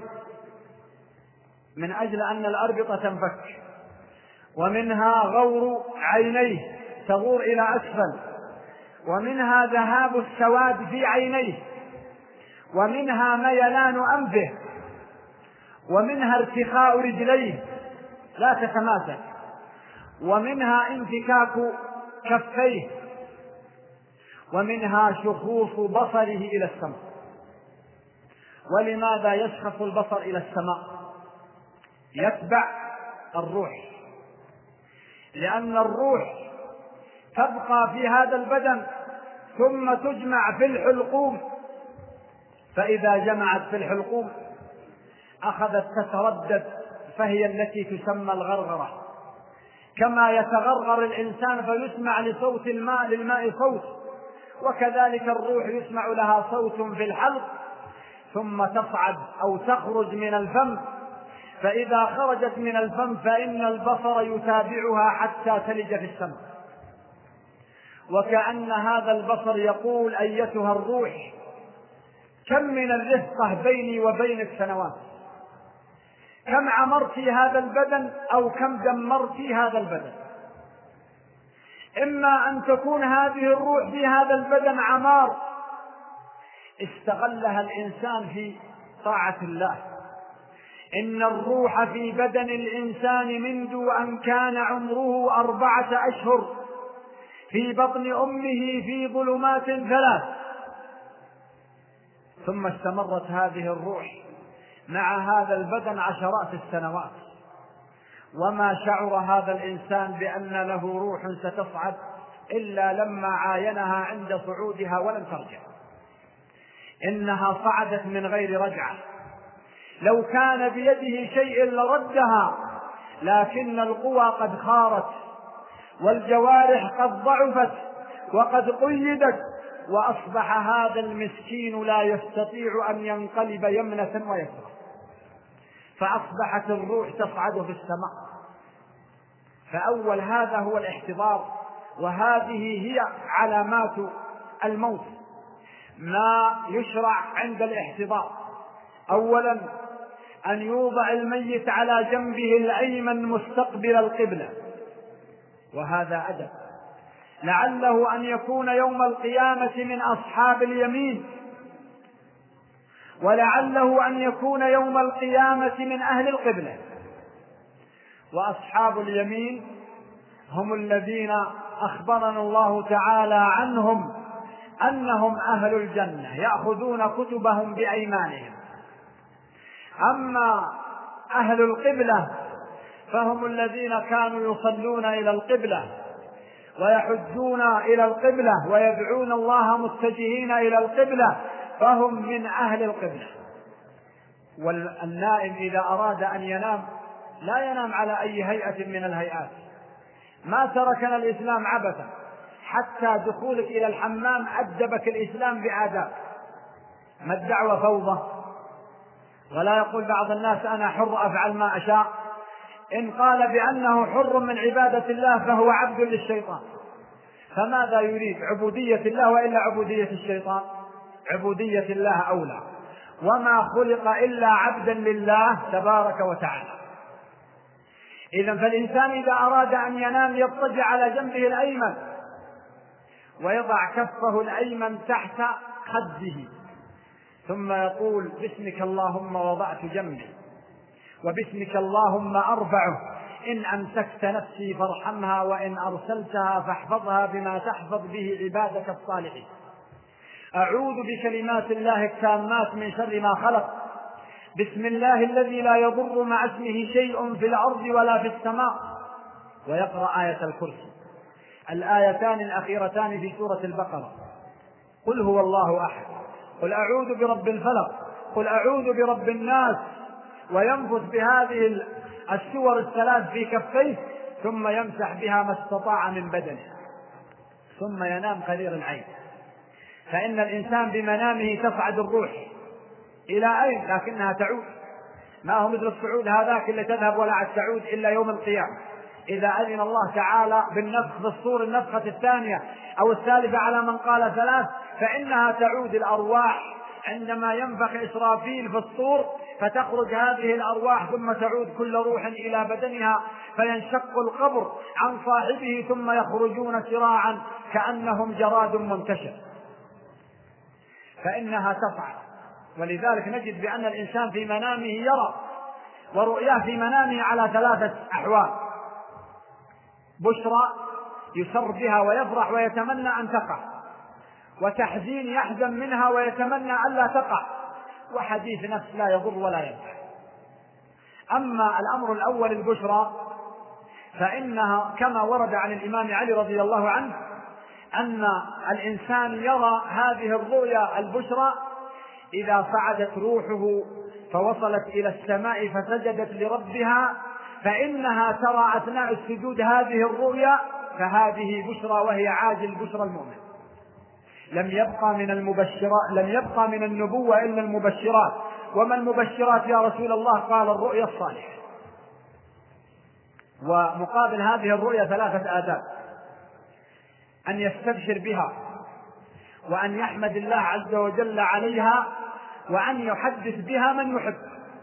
من أجل أن الأربطة تنفك، ومنها غور عينيه تغور إلى أسفل، ومنها ذهاب السواد في عينيه، ومنها ميلان أنفه، ومنها ارتخاء رجليه لا تتماسك، ومنها انفكاك كفيه، ومنها شخوص بصره إلى السماء. ولماذا يشخص البصر إلى السماء؟ يتبع الروح، لأن الروح تبقى في هذا البدن ثم تجمع في الحلقوم، فإذا جمعت في الحلقوم أخذت تتردد، فهي التي تسمى الغرغرة. كما يتغرغر الإنسان فيسمع لصوت الماء للماء صوت، وكذلك الروح يسمع لها صوت في الحلق ثم تصعد أو تخرج من الفم. فإذا خرجت من الفم فإن البصر يتابعها حتى تلج في السماء. وكأن هذا البصر يقول أيتها الروح كم من الرفقة بيني وبينك سنوات، كم عمرت هذا البدن أو كم دمرت هذا البدن. إما أن تكون هذه الروح في هذا البدن عمار استغلها الإنسان في طاعة الله. إن الروح في بدن الإنسان منذ أن كان عمره 4 أشهر في بطن أمه في ظلمات 3، ثم استمرت هذه الروح مع هذا البدن عشرات السنوات، وما شعر هذا الإنسان بأن له روح ستصعد إلا لما عاينها عند صعودها ولم ترجع. إنها صعدت من غير رجعة، لو كان بيده شيء لردها، لكن القوى قد خارت والجوارح قد ضعفت وقد قيدت، وأصبح هذا المسكين لا يستطيع أن ينقلب يمنة ويسرى، فأصبحت الروح تصعد في السماء. فأول هذا هو الاحتضار، وهذه هي علامات الموت. ما يشرع عند الاحتضار: أولا أن يوضع الميت على جنبه الأيمن مستقبل القبلة، وهذا أدب، لعله أن يكون يوم القيامة من أصحاب اليمين، ولعله أن يكون يوم القيامة من أهل القبلة. وأصحاب اليمين هم الذين أخبرنا الله تعالى عنهم أنهم أهل الجنة يأخذون كتبهم بأيمانهم. أما أهل القبلة فهم الذين كانوا يصلون إلى القبلة ويحجون إلى القبلة ويدعون الله متجهين إلى القبلة، فهم من أهل القبلة. والنائم إذا أراد أن ينام لا ينام على أي هيئة من الهيئات. ما تركنا الإسلام عبثا، حتى دخولك إلى الحمام أدبك الإسلام بآداب. ما الدعوة فوضى، ولا يقول بعض الناس أنا حر أفعل ما أشاء. إن قال بأنه حر من عبادة الله فهو عبد للشيطان. فماذا يريد؟ عبودية الله وإلا عبودية الشيطان؟ عبودية الله أولى. وما خلق إلا عبدا لله تبارك وتعالى. إذن فالإنسان إذا أراد أن ينام يضطجع على جنبه الأيمن ويضع كفه الأيمن تحت خده، ثم يقول باسمك اللهم وضعت جنبي وباسمك اللهم أرفعه إن أمسكت نفسي فارحمها وإن أرسلتها فاحفظها بما تحفظ به عبادك الصالحين. أعوذ بكلمات الله التامات من شر ما خلق. بسم الله الذي لا يضر مع اسمه شيء في الأرض ولا في السماء. ويقرأ آية الكرسي، الآيتان الأخيرتان في سورة البقرة. قل هو الله أحد، قل أعوذ برب الفلق، قل أعوذ برب الناس، وينفث بهذه السور الثلاث في كفيه، ثم يمسح بها ما استطاع من بدنه، ثم ينام قرير العين. فإن الإنسان بمنامه تصعد الروح إلى أين؟ لكنها تعود، ما هو مثل الصعود هذاك اللي تذهب ولا عاد تعود إلا يوم القيامة، إذا أذن الله تعالى بالنفخ في الصور النفخة الثانية أو الثالثة على من قال ثلاث، فإنها تعود الأرواح عندما ينفخ إسرافيل في الصور، فتخرج هذه الأرواح ثم تعود كل روح إلى بدنها، فينشق القبر عن صاحبه ثم يخرجون سراعا كأنهم جراد منتشر، فإنها تصعد. ولذلك نجد بأن الإنسان في منامه يرى، ورؤياه في منامه على ثلاثة أحوال: بشرى يسر بها ويفرح ويتمنى أن تقع، وتحزين يحزن منها ويتمنى أن لا تقع، وحديث نفس لا يضر ولا ينفع. أما الأمر الأول البشرى فإنها كما ورد عن الإمام علي رضي الله عنه أن الإنسان يرى هذه الرؤيا البشرى إذا صعدت روحه فوصلت إلى السماء فسجدت لربها، فإنها ترى أثناء السجود هذه الرؤيا، فهذه بشرى وهي عاجل بشرى المؤمن. لم يبقى من النبوة إلا المبشرات. وما المبشرات يا رسول الله؟ قال الرؤيا الصالحة. ومقابل هذه الرؤيا ثلاثة آداب: أن يستبشر بها، وأن يحمد الله عز وجل عليها، وأن يحدث بها من يحب.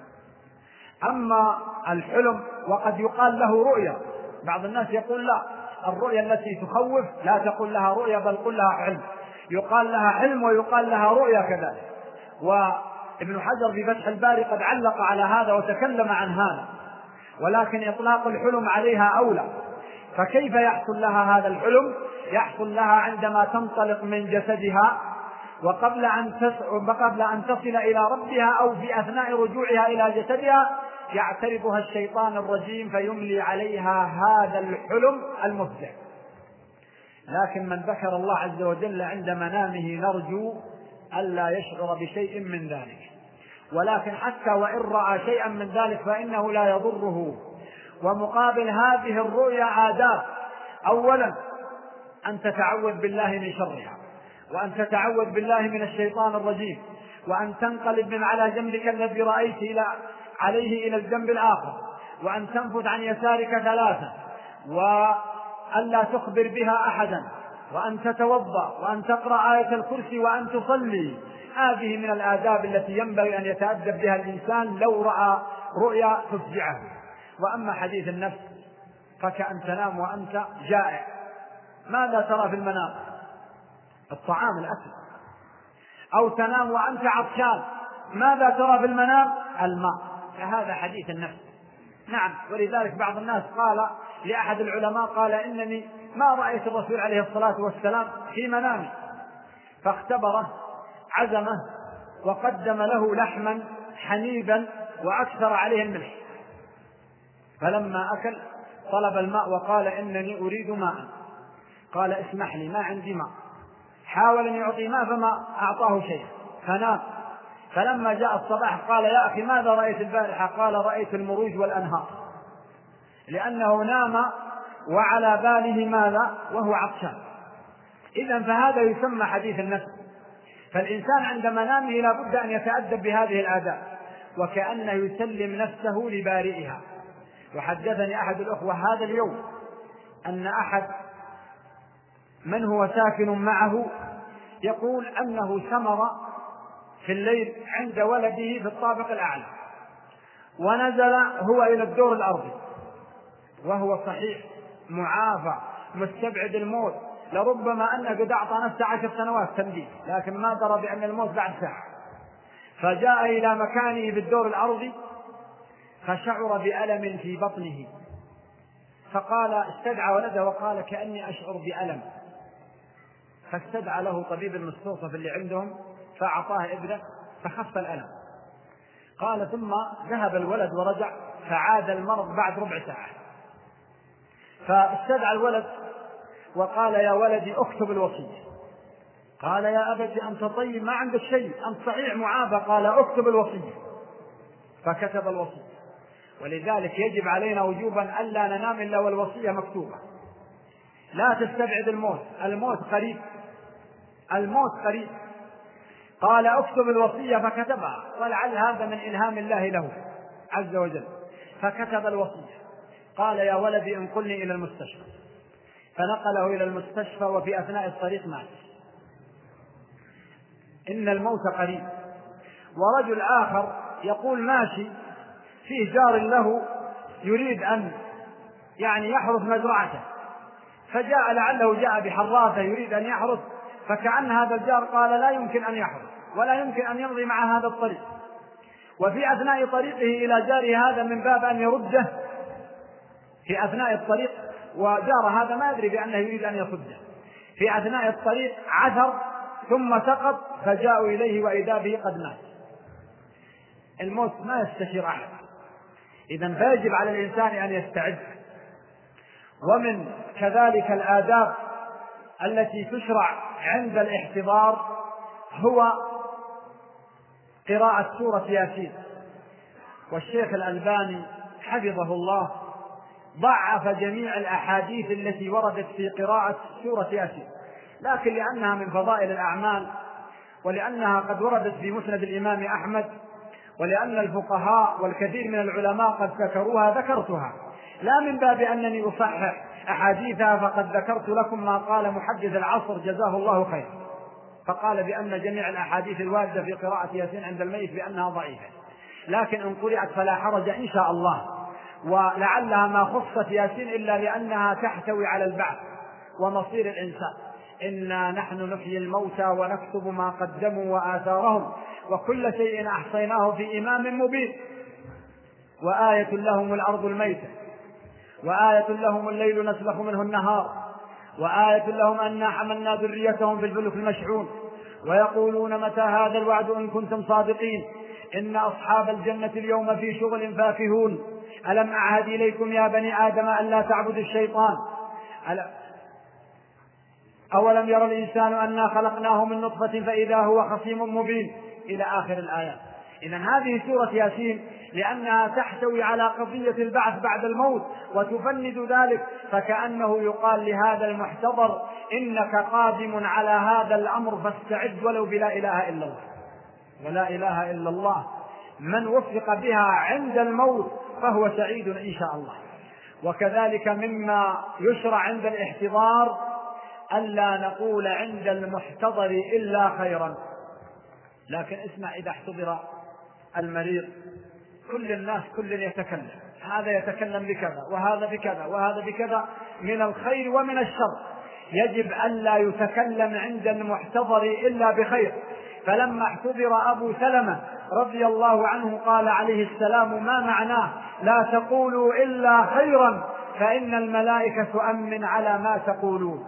أما الحلم وقد يقال له رؤيا، بعض الناس يقول لا، الرؤيا التي تخوف لا تقول لها رؤيا بل قل لها حلم، يقال لها حلم ويقال لها رؤيا كذلك. وابن حجر في فتح الباري قد علق على هذا وتكلم عن هذا، ولكن إطلاق الحلم عليها أولى. فكيف يحصل لها هذا الحلم؟ يحصل لها عندما تنطلق من جسدها، وقبل أن تصل إلى ربها أو في أثناء رجوعها إلى جسدها يعترضها الشيطان الرجيم فيملي عليها هذا الحلم المفزع. لكن من ذكر الله عز وجل عند منامه نرجو ألا يشعر بشيء من ذلك، ولكن حتى وإن رأى شيئا من ذلك فإنه لا يضره. ومقابل هذه الرؤيا آداب: أولا أن تتعوذ بالله من شرها، وأن تتعوذ بالله من الشيطان الرجيم، وأن تنقلب من على جنبك الذي رأيت عليه إلى الجنب الآخر، وأن تنفث عن يسارك ثلاثة، وألا تخبر بها أحدا، وأن تتوضأ، وأن تقرأ آية الكرسي، وأن تصلي. هذه من الآداب التي ينبغي أن يتأدب بها الإنسان لو رأى رؤيا تفزعه. وأما حديث النفس فكأن تنام وأنت جائع، ماذا ترى في المنام؟ الطعام، الأكل. أو تنام وأنت عطشان، ماذا ترى في المنام؟ الماء. فهذا حديث النفس. نعم، ولذلك بعض الناس قال لأحد العلماء، قال إنني ما رأيت الرسول عليه الصلاة والسلام في منامي، فاختبره، عزمه وقدم له لحما حنيبا وأكثر عليه الملح، فلما أكل طلب الماء وقال إنني أريد ماء، قال اسمح لي ما عندي ماء. حاول أن يعطي ماء فما أعطاه شيء فنام. فلما جاء الصباح قال يا أخي ماذا رأيت البارحة؟ قال رأيت المروج والأنهار، لأنه نام وعلى باله ماذا؟ وهو عطشان. إذن فهذا يسمى حديث النفس. فالإنسان عند منامه لا بد أن يتأدب بهذه الآداب، وكأنه يسلم نفسه لبارئها. وحدثني أحد الأخوة هذا اليوم أن أحد من هو ساكن معه يقول أنه سمر في الليل عند ولده في الطابق الأعلى، ونزل هو إلى الدور الأرضي وهو صحيح معافى مستبعد الموت، لربما أنه قد أعطى نفسه 10 سنوات تمديد، لكن ما درى بأن الموت بعد ساعة. فجاء إلى مكانه في الدور الأرضي فشعر بألم في بطنه، فقال استدعى ولده وقال كأني أشعر بألم، فاستدعى له طبيب المستوصف اللي عندهم فأعطاه إبرة فخف الألم. قال ثم ذهب الولد ورجع فعاد المرض بعد ربع ساعة، فاستدعى الولد وقال يا ولدي اكتب الوصية. قال يا أبت أنت طيب ما عندك شيء، أنت صحيح معافى. قال اكتب الوصية، فكتب الوصية. ولذلك يجب علينا وجوبا ألا ننام إلا والوصية مكتوبة. لا تستبعد الموت، الموت قريب، الموت قريب. قال اكتب الوصية فكتبها، ولعل هذا من إلهام الله له عز وجل، فكتب الوصية. قال يا ولدي انقلني إلى المستشفى، فنقله إلى المستشفى وفي أثناء الطريق مات. إن الموت قريب. ورجل آخر يقول ماشي فيه جار له يريد أن يحرث مزرعته، فجاء لعله جاء بحراثة يريد أن يحرث، فكأن هذا الجار قال لا يمكن أن يحرث ولا يمكن أن يمضي مع هذا الطريق. وفي أثناء طريقه إلى جاره هذا من باب أن يرده في أثناء الطريق، وجار هذا ما يدري بأنه يريد أن يصده، في أثناء الطريق عثر ثم سقط، فجاءوا إليه وإذا به قد مات. الموت ما يستشير أحد، إذن فيجب على الإنسان أن يستعد. ومن كذلك الآداب التي تشرع عند الاحتضار هو قراءة سورة ياسين. والشيخ الألباني حفظه الله ضعف جميع الأحاديث التي وردت في قراءة سورة ياسين، لكن لأنها من فضائل الأعمال، ولأنها قد وردت في مسند الإمام أحمد، ولأن الفقهاء والكثير من العلماء قد ذكروها ذكرتها، لا من باب أنني أصحح أحاديثها، فقد ذكرت لكم ما قال محدث العصر جزاه الله خير، فقال بأن جميع الأحاديث الواردة في قراءة ياسين عند الميت بأنها ضعيفة، لكن إن قرأت فلا حرج إن شاء الله. ولعلها ما خصت ياسين إلا لأنها تحتوي على البعث ومصير الإنسان. إنا نحن نحيي الموتى ونكتب ما قدموا وآثارهم وكل شيء أحصيناه في إمام مبين. وآية لهم الأرض الميتة، وآية لهم الليل نسلخ منه النهار، وآية لهم أنا حملنا ذريتهم في الفلك المشحون، ويقولون متى هذا الوعد إن كنتم صادقين، إن أصحاب الجنة اليوم في شغل فاكهون، ألم أعهد إليكم يا بني آدم أن لا تعبدوا الشيطان، أولم ير الإنسان أنا خلقناه من نطفة فإذا هو خصيم مبين، إلى آخر الآيات. إذن هذه سورة ياسين لأنها تحتوي على قضية البعث بعد الموت وتفند ذلك، فكأنه يقال لهذا المحتضر إنك قادم على هذا الأمر فاستعد ولو بلا إله إلا الله. ولا إله إلا الله من وفق بها عند الموت فهو سعيد إن شاء الله. وكذلك مما يشرع عند الاحتضار ألا نقول عند المحتضر إلا خيرا. لكن اسمع، إذا احتضر المريض كل الناس كل يتكلم، هذا يتكلم بكذا وهذا بكذا وهذا بكذا من الخير ومن الشر، يجب ألا يتكلم عند المحتضر إلا بخير. فلما احتضر أبو سلمة رضي الله عنه قال عليه السلام ما معناه لا تقولوا إلا خيرا فإن الملائكة تؤمن على ما تقولون.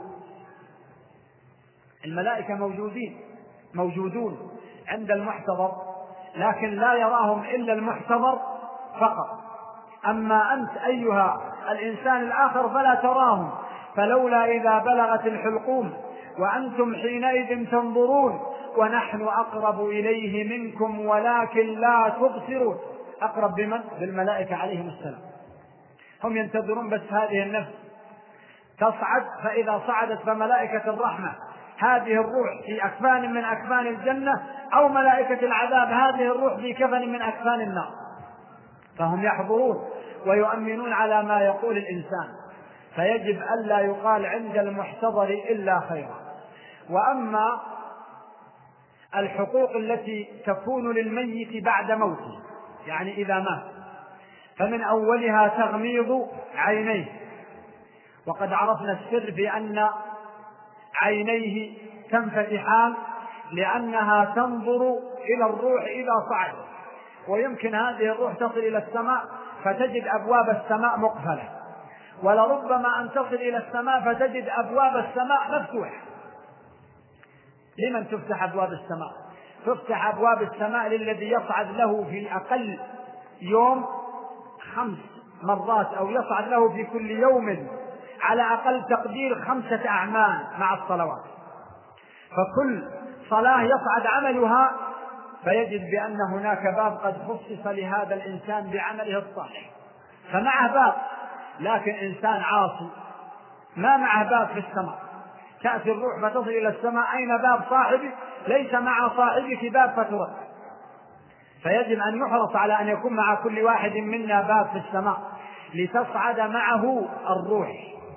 الملائكة موجودون عند المحتضر، لكن لا يراهم إلا المحتضر فقط. أما أنت أيها الإنسان الآخر فلا تراهم، فلولا إذا بلغت الحلقوم وأنتم حينئذ تنظرون ونحن أقرب إليه منكم ولكن لا تبصرون. أقرب بمن؟ بالملائكة عليهم السلام. هم ينتظرون بس هذه النفس تصعد، فإذا صعدت فملائكة الرحمة هذه الروح في أكفان من أكفان الجنة، أو ملائكة العذاب هذه الروح في كفن من أكفان النار، فهم يحضرون ويؤمنون على ما يقول الإنسان، فيجب ألا يقال عند المحتضر إلا خيرا. وأما الحقوق التي تكون للميت بعد موته، يعني إذا مات، فمن أولها تغميض عينيه، وقد عرفنا السر بأن عينيه تنفتحان لأنها تنظر إلى الروح إذا صعد، ويمكن هذه الروح تصل إلى السماء فتجد أبواب السماء مقفلة، ولربما أن تصل إلى السماء فتجد أبواب السماء مفتوحة. لمن تفتح أبواب السماء؟ تفتح أبواب السماء للذي يصعد له في أقل يوم 5 مرات، أو يصعد له في كل يوم على أقل تقدير 5 أعمال مع الصلوات. فكل صلاة يصعد عملها فيجد بأن هناك باب قد خصص لهذا الإنسان بعمله الصالح، فمعه باب. لكن إنسان عاصي ما معه باب في السماء، تأتي الروح فتصل إلى السماء، أين باب صاحبي؟ ليس مع صاحبك باب فترد. فيجب أن يحرص على أن يكون مع كل واحد منا باب في السماء لتصعد معه الروح.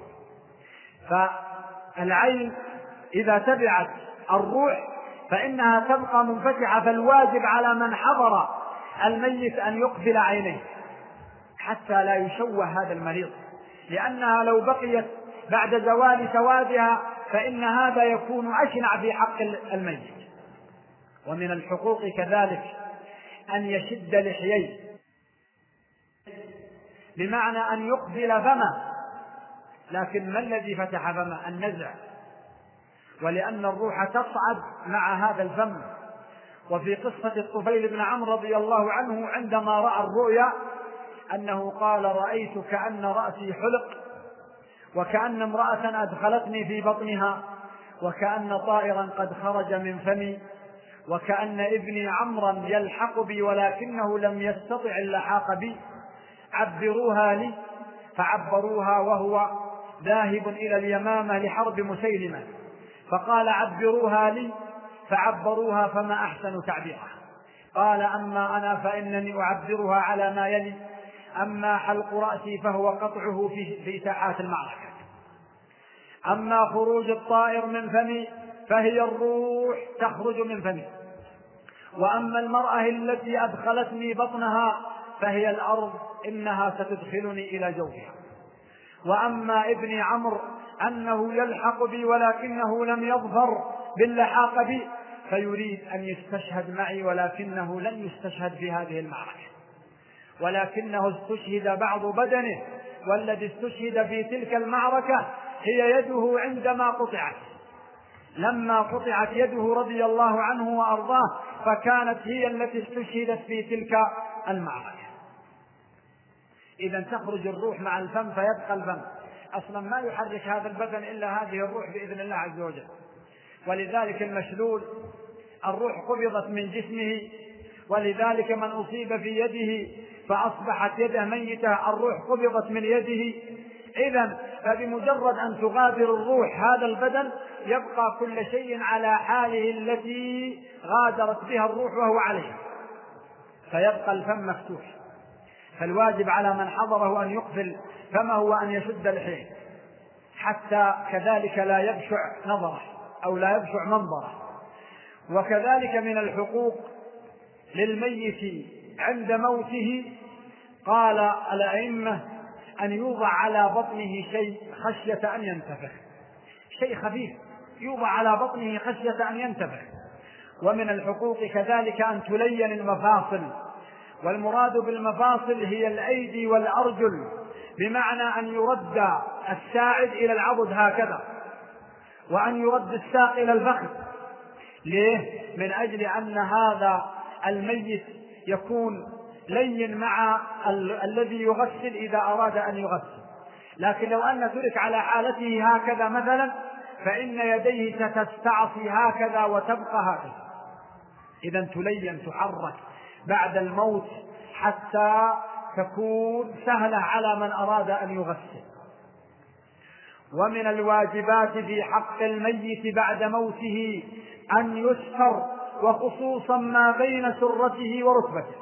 فالعين إذا تبعت الروح فإنها تبقى منفتحة، فالواجب على من حضر الميت أن يقبل عينيه حتى لا يشوه هذا المريض، لأنها لو بقيت بعد زوال سوادها فإن هذا يكون أشنع في حق الميت. ومن الحقوق كذلك أن يشد لحييه، بمعنى أن يقبل فمه. لكن ما الذي فتح فمه؟ النزع، ولأن الروح تصعد مع هذا الفم. وفي قصة الطفيل بن عمرو رضي الله عنه عندما رأى الرؤيا أنه قال: رأيت كأن رأسي حلق، وكأن امرأة أدخلتني في بطنها، وكأن طائرا قد خرج من فمي، وكأن ابني عمرا يلحق بي ولكنه لم يستطع اللحاق بي، عبروها لي. فعبروها وهو ذاهب إلى اليمامة لحرب مسيلمة، فقال: عبروها لي، فعبروها فما أحسن تعبيرها. قال: أما أنا فإنني أعبرها على ما يلي: أما حلق رأسي فهو قطعه في ساحات المعركة، أما خروج الطائر من فمي فهي الروح تخرج من فمي، وأما المرأة التي أدخلتني بطنها فهي الأرض إنها ستدخلني إلى جوفها، وأما ابني عمرو أنه يلحق بي ولكنه لم يظفر باللحاق بي فيريد أن يستشهد معي، ولكنه لن يستشهد في هذه المعركة، ولكنه استشهد بعض بدنه، والذي استشهد في تلك المعركة هي يده عندما قطعت. لما قطعت يده رضي الله عنه وأرضاه فكانت هي التي استشهدت في تلك المعركة. إذا تخرج الروح مع الفم فيبقى الفم، أصلا ما يحرك هذا البدن إلا هذه الروح بإذن الله عز وجل. ولذلك المشلول الروح قبضت من جسمه، ولذلك من أصيب في يده فأصبحت يده ميتة الروح قبضت من يده. إذن فبمجرد أن تغادر الروح هذا البدن يبقى كل شيء على حاله التي غادرت بها الروح وهو عليه، فيبقى الفم مفتوح. فالواجب على من حضره أن يقفل فمه وأن يشد لحيه حتى كذلك لا يبشع نظره أو لا يبشع منظره. وكذلك من الحقوق للميت عند موته قال الأئمة أن يوضع على بطنه شيء خشية أن ينتفخ، شيء خفيف يوضع على بطنه خشية أن ينتفخ. ومن الحقوق كذلك أن تلين المفاصل، والمراد بالمفاصل هي الأيدي والأرجل، بمعنى أن يرد الساعد إلى العضد هكذا، وأن يرد الساق إلى الفخذ. ليه؟ من أجل أن هذا الميت يكون لين مع الذي يغسل إذا أراد أن يغسل. لكن لو أن ترك على حالته هكذا مثلا فإن يديه ستستعصي هكذا وتبقى هكذا. إذا تلين تحرك بعد الموت حتى تكون سهلة على من أراد أن يغسل. ومن الواجبات في حق الميت بعد موته أن يستر، وخصوصا ما بين سرته وركبته،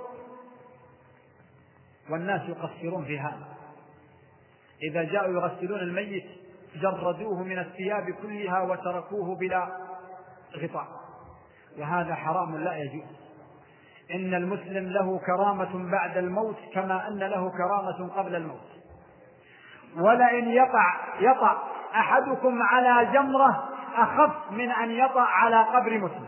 والناس يقصرون في هذا. إذا جاءوا يغسلون الميت جردوه من الثياب كلها وتركوه بلا غطاء، وهذا حرام لا يجوز. إن المسلم له كرامة بعد الموت كما أن له كرامة قبل الموت. ولئن يطع أحدكم على جمرة أخف من أن يطع على قبر مسلم،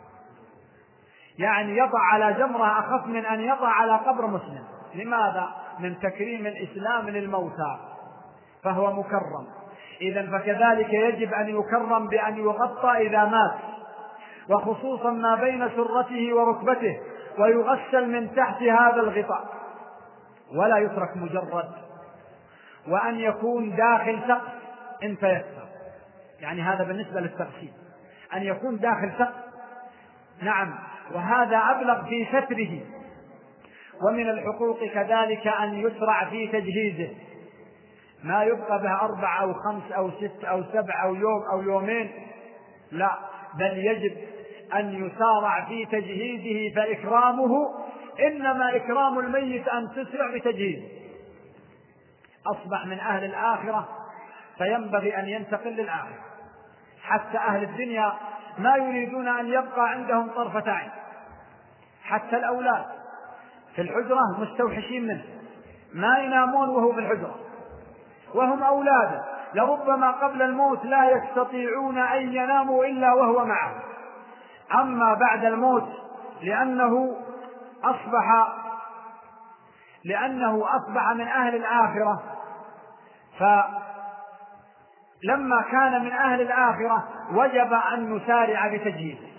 يعني يطع على جمرة أخف من أن يطع على قبر مسلم. لماذا؟ من تكريم الإسلام للموتى، فهو مكرم. إذن فكذلك يجب أن يكرم بأن يغطى إذا مات، وخصوصا ما بين سرته وركبته، ويغسل من تحت هذا الغطاء ولا يترك مجرد، وأن يكون داخل سقف إن تيسر. يعني هذا بالنسبة للتغسيل، أن يكون داخل سقف. نعم، وهذا أبلغ في ستره. ومن الحقوق كذلك أن يسرع في تجهيزه، ما يبقى به 4 أو 5 أو 6 أو 7 أو يوم أو يومين، لا، بل يجب أن يسارع في تجهيزه. فإكرامه إنما إكرام الميت أن تسرع بتجهيزه. أصبح من أهل الآخرة فينبغي أن ينتقل للآخرة. حتى أهل الدنيا ما يريدون أن يبقى عندهم طرفة عين، حتى الأولاد في الحجرة مستوحشين منه، ما ينامون وهو في الحجرة، وهم أولاده لربما قبل الموت لا يستطيعون أن يناموا إلا وهو معه. أما بعد الموت لأنه أصبح من أهل الآخرة، فلما كان من أهل الآخرة وجب أن نسارع بتجهيزه.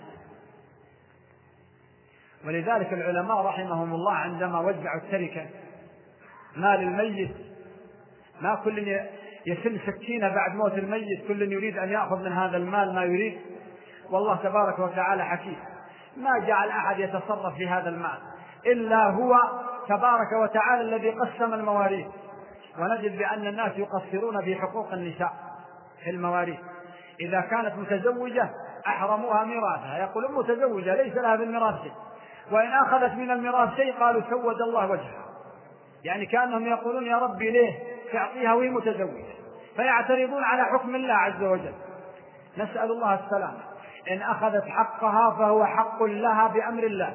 ولذلك العلماء رحمهم الله عندما وزعوا التركة مال الميت، ما كل يسن سكينة بعد موت الميت، كل يريد أن يأخذ من هذا المال ما يريد. والله تبارك وتعالى حكيم، ما جعل أحد يتصرف في هذا المال إلا هو تبارك وتعالى الذي قسم المواريث. ونجد بأن الناس يقصرون في حقوق النساء في المواريث. إذا كانت متزوجة أحرموها ميراثها، يقولون متزوجة ليس لها بالميراث شيء، وإن أخذت من الميراث شيء قالوا سود الله وجهها. يعني كأنهم يقولون يا ربي ليه تعطيها وهي متزوجة، فيعترضون على حكم الله عز وجل. نسأل الله السلامة. إن أخذت حقها فهو حق لها بأمر الله،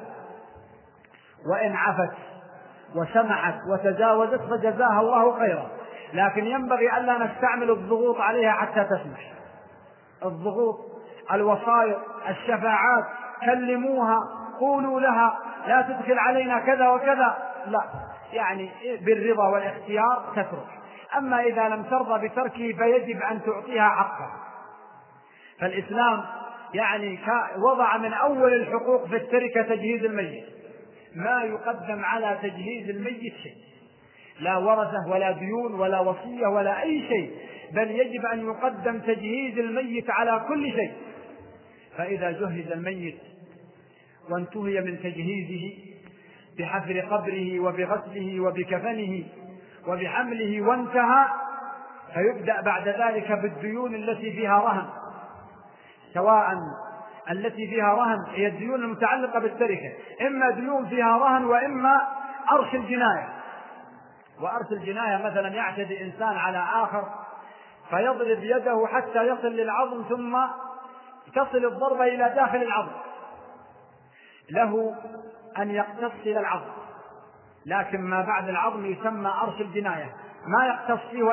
وإن عفت وسمعت وتجاوزت فجزاها الله خيرا. لكن ينبغي ألا نستعمل الضغوط عليها حتى تسمح. الضغوط، الوصايا، الشفاعات، كلموها، قولوا لها لا تدخل علينا كذا وكذا، لا، يعني بالرضا والاختيار تترك. أما إذا لم ترضى بتركه فيجب أن تعطيها حقها. فالإسلام يعني وضع من أول الحقوق في التركة تجهيز الميت، ما يقدم على تجهيز الميت شيء، لا ورثة ولا ديون ولا وصية ولا أي شيء، بل يجب أن يقدم تجهيز الميت على كل شيء. فإذا جهز الميت وانتهي من تجهيزه بحفر قبره وبغسله وبكفنه وبحمله وانتهى، فيبدأ بعد ذلك بالديون التي فيها رهن، سواء التي فيها رهن هي الديون المتعلقة بالتركة، إما ديون فيها رهن وإما أرش الجناية. وأرش الجناية مثلا يعتدي إنسان على آخر فيضرب يده حتى يصل للعظم ثم تصل الضربة إلى داخل العظم، له أن يقتص إلى العظم، لكن ما بعد العظم يسمى أرش الجناية، ما يقتص فيه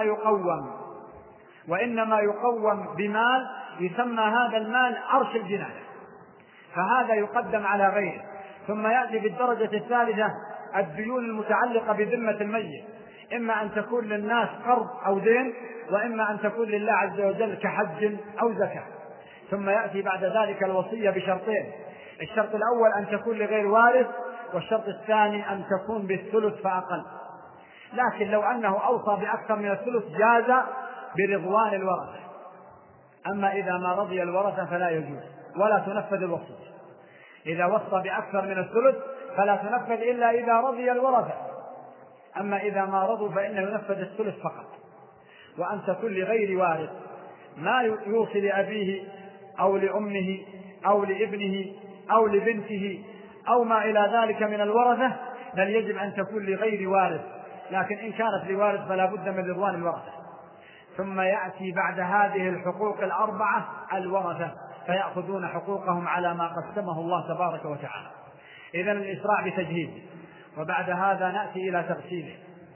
وإنما يقوم بمال يسمى هذا المال أرش الجناية، فهذا يقدم على غيره. ثم يأتي بالدرجة الثالثة الديون المتعلقة بذمة الميت، إما أن تكون للناس قرض أو دين، وإما أن تكون لله عز وجل كحج أو زكاة. ثم يأتي بعد ذلك الوصية بشرطين: الشرط الأول أن تكون لغير وارث، والشرط الثاني أن تكون بالثلث فأقل. لكن لو أنه أوصى بأكثر من الثلث جاز برضوان الورثة. أما إذا ما رضي الورثة فلا يجوز ولا تنفذ الوصية. إذا وصى بأكثر من الثلث فلا تنفذ إلا إذا رضي الورثة، أما إذا ما رضوا فإنه ينفذ الثلث فقط. وأن تكون لغير وارث، ما يوصي لأبيه أو لأمه أو لابنه أو لبنته أو ما إلى ذلك من الورثة، بل يجب أن تكون لغير وارث. لكن إن كانت لوارث فلا بد من رضوان الورثة. ثم يأتي بعد هذه الحقوق الأربعة الورثة، فيأخذون حقوقهم على ما قسمه الله تبارك وتعالى. إذن الإسراع بتجهيزه. وبعد هذا نأتي إلى تغسيله.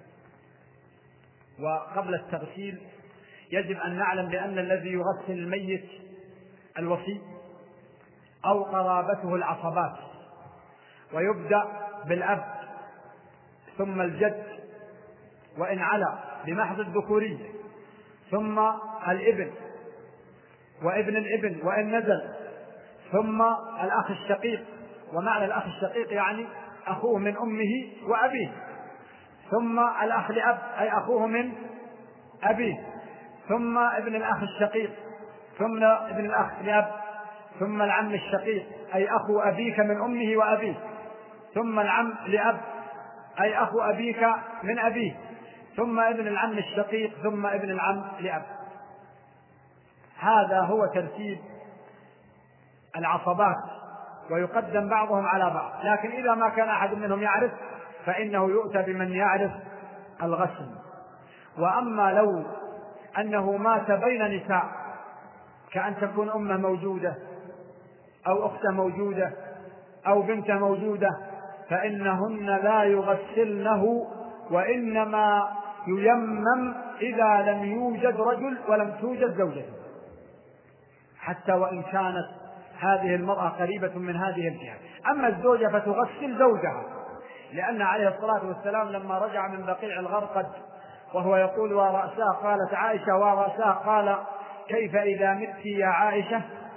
وقبل التغسيل يجب أن نعلم بأن الذي يغسل الميت الوصي أو قرابته العصبات، ويبدأ بالأب ثم الجد وإن علا بمحض الذكورية، ثم الابن وابن الابن وإن نزل، ثم الأخ الشقيق، ومعنى الأخ الشقيق يعني أخوه من أمه وأبيه، ثم الأخ لأب أي أخوه من أبيه، ثم ابن الأخ الشقيق، ثم ابن الأخ لأب، ثم العم الشقيق أي أخو أبيك من أمه وأبيه، ثم العم لأب أي أخو أبيك من أبيه، ثم ابن العم الشقيق، ثم ابن العم لأب. هذا هو ترتيب العصبات، ويقدم بعضهم على بعض، لكن إذا ما كان أحد منهم يعرف فإنه يؤتى بمن يعرف الغسل. وأما لو أنه مات بين نساء، كأن تكون أمه موجودة أو أخته موجودة أو بنته موجودة، فإنهن لا يغسلنه، وإنما ييمم إذا لم يوجد رجل ولم توجد زوجته، حتى وإن كانت هذه المرأة قريبة من هذه الجهة. أما الزوجة فتغسل زوجها، لأن عليه الصلاة والسلام لما رجع من بقيع الغرقد وهو يقول ورأساه، قالت عائشة ورأساه، قال كيف إذا مت يا عائشة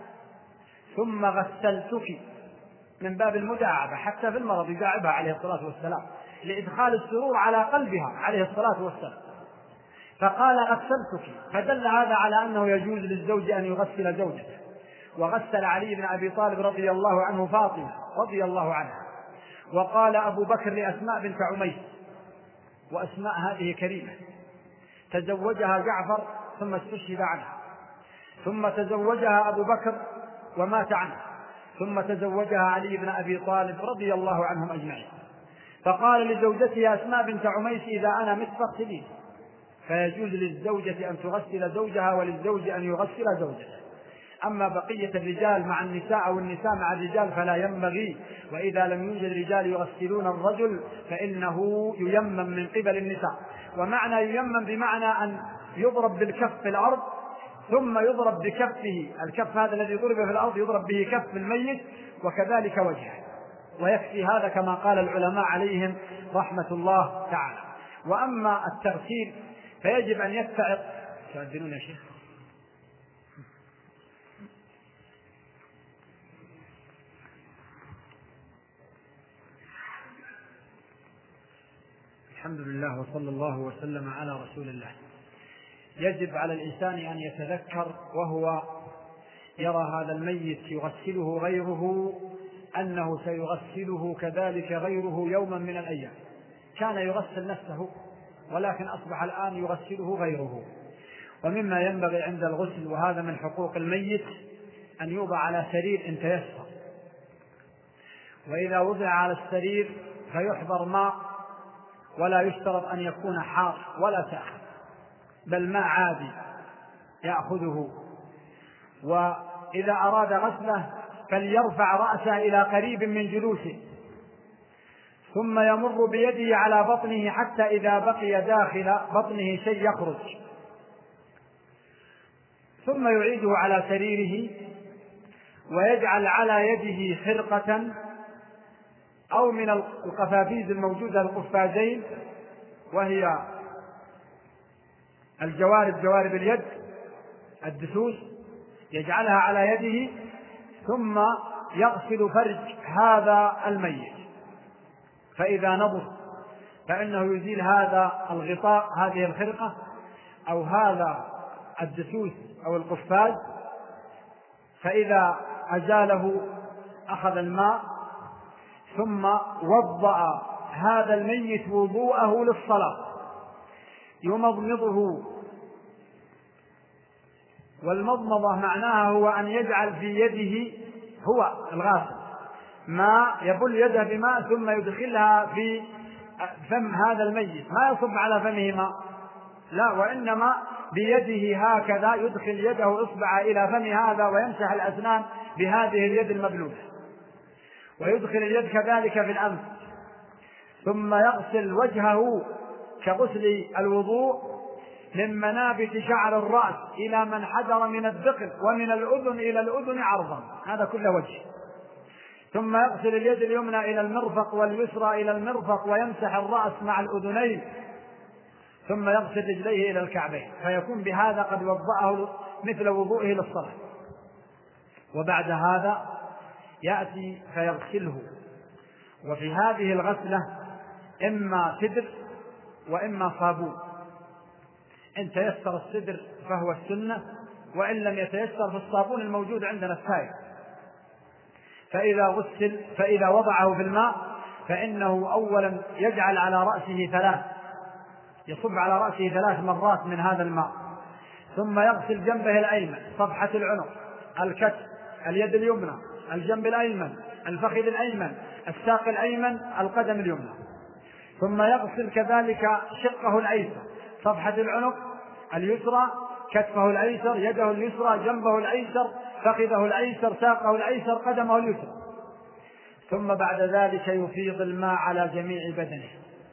ثم غسلتك، من باب المداعبة، حتى في المرض يداعبها عليه الصلاة والسلام لإدخال السرور على قلبها عليه الصلاة والسلام، فقال غسلتك، فدل هذا على أنه يجوز للزوج أن يغسل زوجته. وغسل علي بن أبي طالب رضي الله عنه فاطمة رضي الله عنها، وقال أبو بكر لأسماء بنت عميس، وأسماء هذه كريمة، تزوجها جعفر ثم استشهد عنها، ثم تزوجها أبو بكر ومات عنها، ثم تزوجها علي بن أبي طالب رضي الله عنهم أجمعين، فقال لزوجته أسماء بنت عميس إذا أنا مت فاغسليه، فيجوز للزوجة أن تغسل زوجها وللزوج أن يغسل زوجته. أما بقية الرجال مع النساء أو النساء مع الرجال فلا ينبغي، وإذا لم يوجد رجال يغسلون الرجل فإنه ييمم من قبل النساء. ومعنى ييمم بمعنى أن يضرب بالكف في الأرض ثم يضرب بكفه، الكف هذا الذي ضرب في الأرض يضرب به كف الميت وكذلك وجهه، ويكفي هذا كما قال العلماء عليهم رحمة الله تعالى. وأما التغسيل فيجب أن يستعق. تؤذنون يا شيخ؟ الحمد لله وصلى الله وسلم على رسول الله. يجب على الإنسان أن يتذكر وهو يرى هذا الميت يغسله غيره أنه سيغسله كذلك غيره يوما من الأيام. كان يغسل نفسه ولكن أصبح الآن يغسله غيره. ومما ينبغي عند الغسل، وهذا من حقوق الميت، أن يوضع على سرير إن تيسر، وإذا وضع على السرير فيحضر ماء، ولا يشترط أن يكون حار ولا ساخن، بل ماء عادي يأخذه. وإذا أراد غسله فليرفع رأسه إلى قريب من جلوسه، ثم يمر بيده على بطنه حتى إذا بقي داخل بطنه شيء يخرج، ثم يعيده على سريره، ويجعل على يده خرقة أو من القفافيز الموجودة القفازين، وهي جوارب اليد الدسوس، يجعلها على يده، ثم يغسل فرج هذا الميت، فإذا نضف فإنه يزيل هذا الغطاء، هذه الخرقة أو هذا الدسوس أو القفاز، فإذا أزاله أخذ الماء ثم وضأ هذا الميت وضوءه للصلاة، يمضمضه، والمضمضة معناها هو أن يجعل في يده هو الغاسل ما يبل يده بماء ثم يدخلها في فم هذا الميت، ما يصب على فمه ماء، لا، وإنما بيده هكذا يدخل يده إصبع إلى فم هذا ويمسح الأسنان بهذه اليد المبلولة، ويدخل اليد كذلك في الأنف، ثم يغسل وجهه كغسل الوضوء من منابت شعر الرأس إلى من حدر من الذقن، ومن الأذن إلى الأذن عرضا، هذا كله وجه، ثم يغسل اليد اليمنى إلى المرفق واليسرى إلى المرفق، ويمسح الرأس مع الأذنين، ثم يغسل رجليه إلى الكعبين، فيكون بهذا قد وضعه مثل وضوئه للصلاة. وبعد هذا يأتي فيغسله، وفي هذه الغسلة إما سدر وإما صابون، إن تيسر السدر فهو السنة، وإن لم يتيسر فالصابون الموجود عندنا السائل. فإذا وضعه في الماء فإنه أولا يجعل على رأسه 3، يصب على رأسه 3 مرات من هذا الماء، ثم يغسل جنبه الأيمن، صفحة العنق، الكتف، اليد اليمنى، الجنب الأيمن، الفخذ الأيمن، الساق الأيمن، القدم اليمنى، ثم يغسل كذلك شقه الأيسر، صفحة العنق اليسرى، كتفه الأيسر، يده اليسرى، جنبه الأيسر، فخذه الأيسر، ساقه الأيسر، قدمه اليسرى، ثم بعد ذلك يفيض الماء على جميع بدنه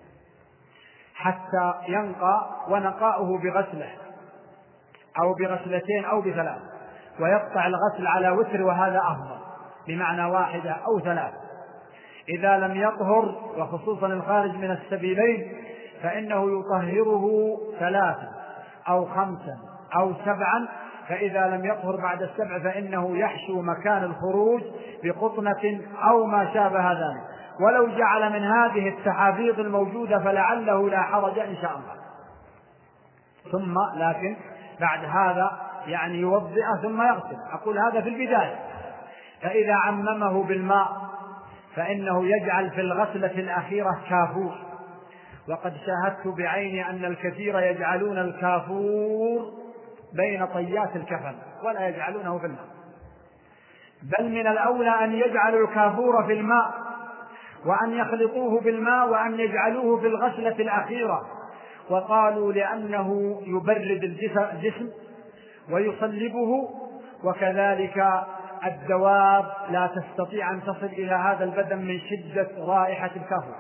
حتى ينقى، ونقاؤه بغسله أو بغسلتين أو ب3، ويقطع الغسل على وتر، وهذا أفضل، بمعنى 1 أو 3. إذا لم يطهر، وخصوصا الخارج من السبيلين، فإنه يطهره 3 أو 5 أو 7، فإذا لم يطهر بعد 7 فإنه يحشو مكان الخروج بقطنة أو ما شابه ذلك، ولو جعل من هذه التحافيظ الموجودة فلعله لا حرج إن شاء الله. ثم لكن بعد هذا يعني يوضئ ثم يغسل، أقول هذا في البداية. فإذا عممه بالماء فإنه يجعل في الغسلة الأخيرة كافور، وقد شاهدت بعيني أن الكثير يجعلون الكافور بين طيات الكفن ولا يجعلونه في الماء، بل من الأولى أن يجعلوا الكافور في الماء، وأن يخلطوه بالماء، وأن يجعلوه في الغسلة الأخيرة، وقالوا لأنه يبرد الجسم ويصلبه، وكذلك الدواب لا تستطيع أن تصل إلى هذا البدن من شدة رائحة الكافور.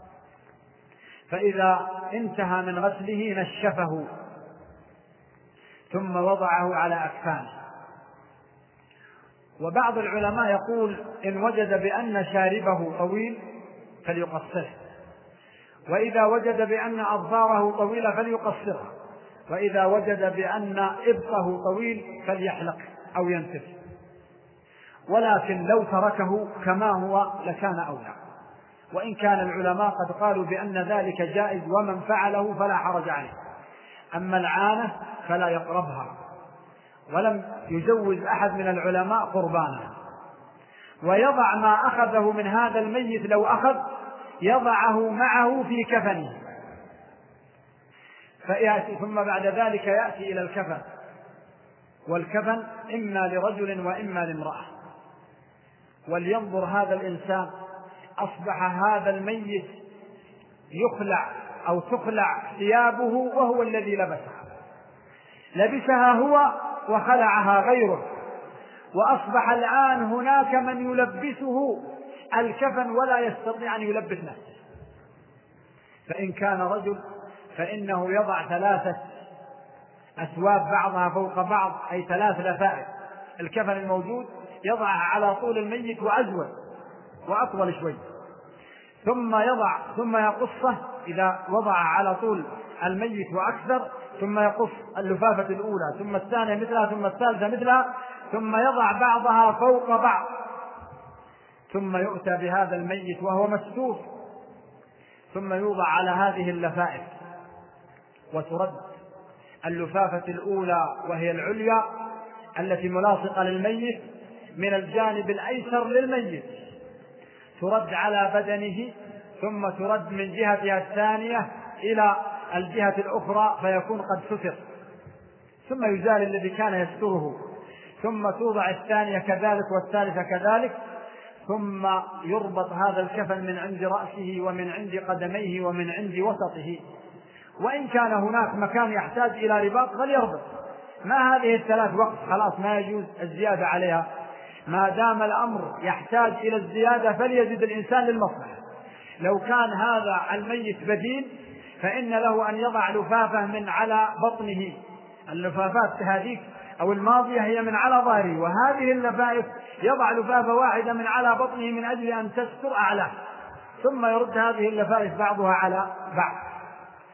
فإذا انتهى من غسله نشفه ثم وضعه على أكفانه. وبعض العلماء يقول إن وجد بأن شاربه طويل فليقصره، وإذا وجد بأن أظفاره طويلة فليقصرها، وإذا وجد بأن إبطه طويل فليحلق أو ينتف، ولكن لو تركه كما هو لكان أولى، وإن كان العلماء قد قالوا بأن ذلك جائز ومن فعله فلا حرج عليه. أما العانة فلا يقربها، ولم يجوز أحد من العلماء قربانها، ويضع ما أخذه من هذا الميت لو أخذ يضعه معه في كفنه، فيأتي ثم بعد ذلك يأتي إلى الكفن، والكفن إما لرجل وإما لامرأة، ولينظر هذا الإنسان أصبح هذا الميت يخلع أو تخلع ثيابه وهو الذي لبسها هو وخلعها غيره، وأصبح الآن هناك من يلبسه الكفن ولا يستطيع أن يلبس نفسه. فإن كان رجل فإنه يضع 3 أثواب بعضها فوق بعض، أي 3 لفائف، الكفن الموجود يضعها على طول الميت وأزود وأطول شوي، ثم يقصه إذا وضع على طول الميت وأكثر، ثم يقص اللفافة الأولى ثم الثانية مثلها ثم الثالثة مثلها، ثم يضع بعضها فوق بعض، ثم يؤتى بهذا الميت وهو مستور، ثم يوضع على هذه اللفائف، وترد اللفافة الأولى وهي العليا التي ملاصقة للميت من الجانب الأيسر للميت، ترد على بدنه، ثم ترد من جهتها الثانية إلى الجهة الأخرى فيكون قد ستر، ثم يزال الذي كان يستره، ثم توضع الثانية كذلك والثالثة كذلك، ثم يربط هذا الكفن من عند رأسه ومن عند قدميه ومن عند وسطه، وإن كان هناك مكان يحتاج إلى رباط فليربط، ما هذه ال3 وقت خلاص ما يجوز الزيادة عليها، ما دام الأمر يحتاج إلى الزيادة فليزيد الإنسان للمصلحة. لو كان هذا الميت بدين فإن له أن يضع لفافة من على بطنه، اللفافات هذه أو الماضية هي من على ظهره، وهذه اللفائف يضع لفافة واحدة من على بطنه من أجل أن تستر أعلاه، ثم يرد هذه اللفائف بعضها على بعض.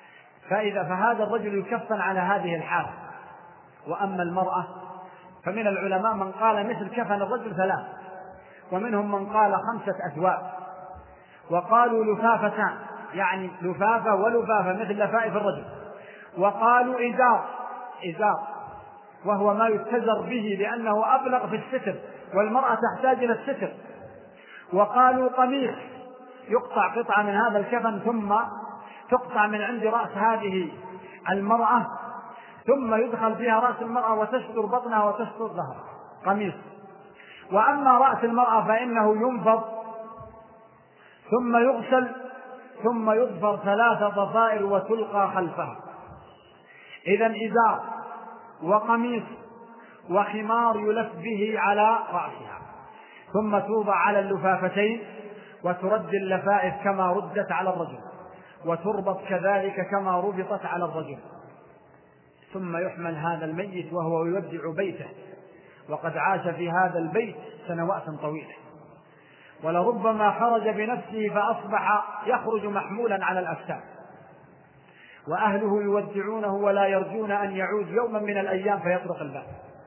فهذا الرجل يكفن على هذه الحال. وأما المرأة فمن العلماء من قال مثل كفن الرجل 3، ومنهم من قال 5 أثواب، وقالوا لفافتان، يعني لفافة ولفافة مثل لفائف الرجل، وقالوا إزار وهو ما يتزر به لأنه أبلغ في الستر والمرأة تحتاج إلى الستر، وقالوا قميص يقطع قطعة من هذا الكفن ثم تقطع من عند رأس هذه المرأة ثم يدخل فيها رأس المرأة وتستر بطنها وتستر ظهرها، قميص. وأما رأس المرأة فإنه ينفض ثم يغسل ثم يضفر 3 ضفائر وتلقى خلفها. إذن إزار وقميص وخمار يلف به على رأسها، ثم توضع على اللفافتين وترد اللفائف كما ردت على الرجل، وتربط كذلك كما ربطت على الرجل، ثم يحمل هذا الميت وهو يودع بيته، وقد عاش في هذا البيت سنوات طويلة، ولربما خرج بنفسه فأصبح يخرج محمولا على الأكتاف، وأهله يودعونه ولا يرجون أن يعود يوما من الأيام فيطرق الباب.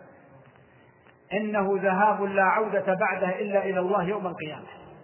إنه ذهاب لا عودة بعده إلا إلى الله يوم القيامة.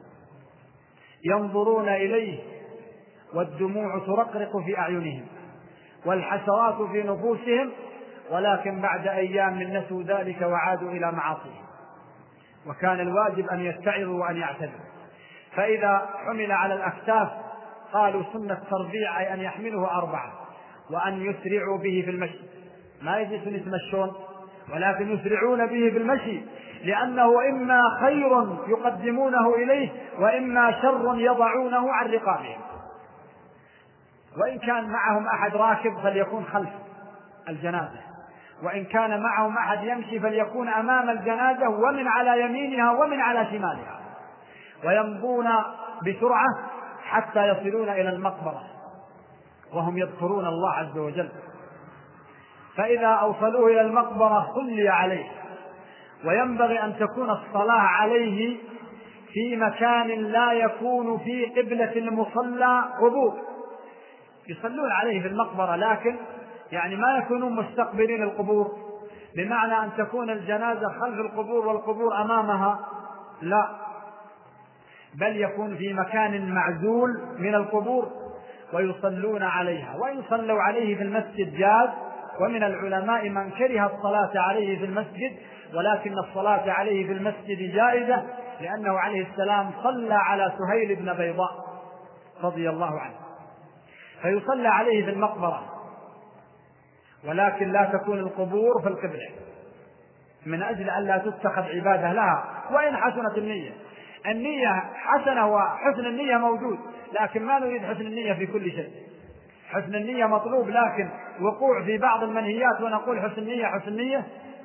ينظرون إليه والدموع ترقرق في أعينهم والحسرات في نفوسهم، ولكن بعد أيام نسوا ذلك وعادوا إلى معاصيهم. وكان الواجب أن يتعظوا وأن يعتذروا. فإذا حمل على الأكتاف قالوا سنة تربيع، أي أن يحمله 4، وأن يسرعوا به في المشي، ما يجلسون يتمشون ولكن يسرعون به في المشي، لأنه إما خير يقدمونه إليه وإما شر يضعونه عن رقابهم. وإن كان معهم أحد راكب فليكون خلف الجنازة، وإن كان معهم أحد يمشي فليكون أمام الجنازة ومن على يمينها ومن على شمالها، ويمضون بسرعة حتى يصلون إلى المقبرة وهم يذكرون الله عز وجل. فإذا أوصلوه إلى المقبرة صلي عليه، وينبغي أن تكون الصلاة عليه في مكان لا يكون في قبلة المصلى قبور. يصلون عليه في المقبرة لكن يعني ما يكونون مستقبلين القبور، بمعنى أن تكون الجنازة خلف القبور والقبور أمامها، لا، بل يكون في مكان معزول من القبور ويصلون عليها. وإن صلوا عليه في المسجد جاز، ومن العلماء من كره الصلاة عليه في المسجد، ولكن الصلاة عليه في المسجد جائزة، لأنه عليه السلام صلى على سهيل بن بيضاء رضي الله عنه، فيصلى عليه في المقبرة، ولكن لا تكون القبور في القبلة من أجل أن لا تتخذ عبادة لها. وإن حسنت النية حسنة، وحسن النية موجود، لكن ما نريد حسن النية في كل شيء. حسن النية مطلوب، لكن وقوع في بعض المنهيات ونقول حسن النية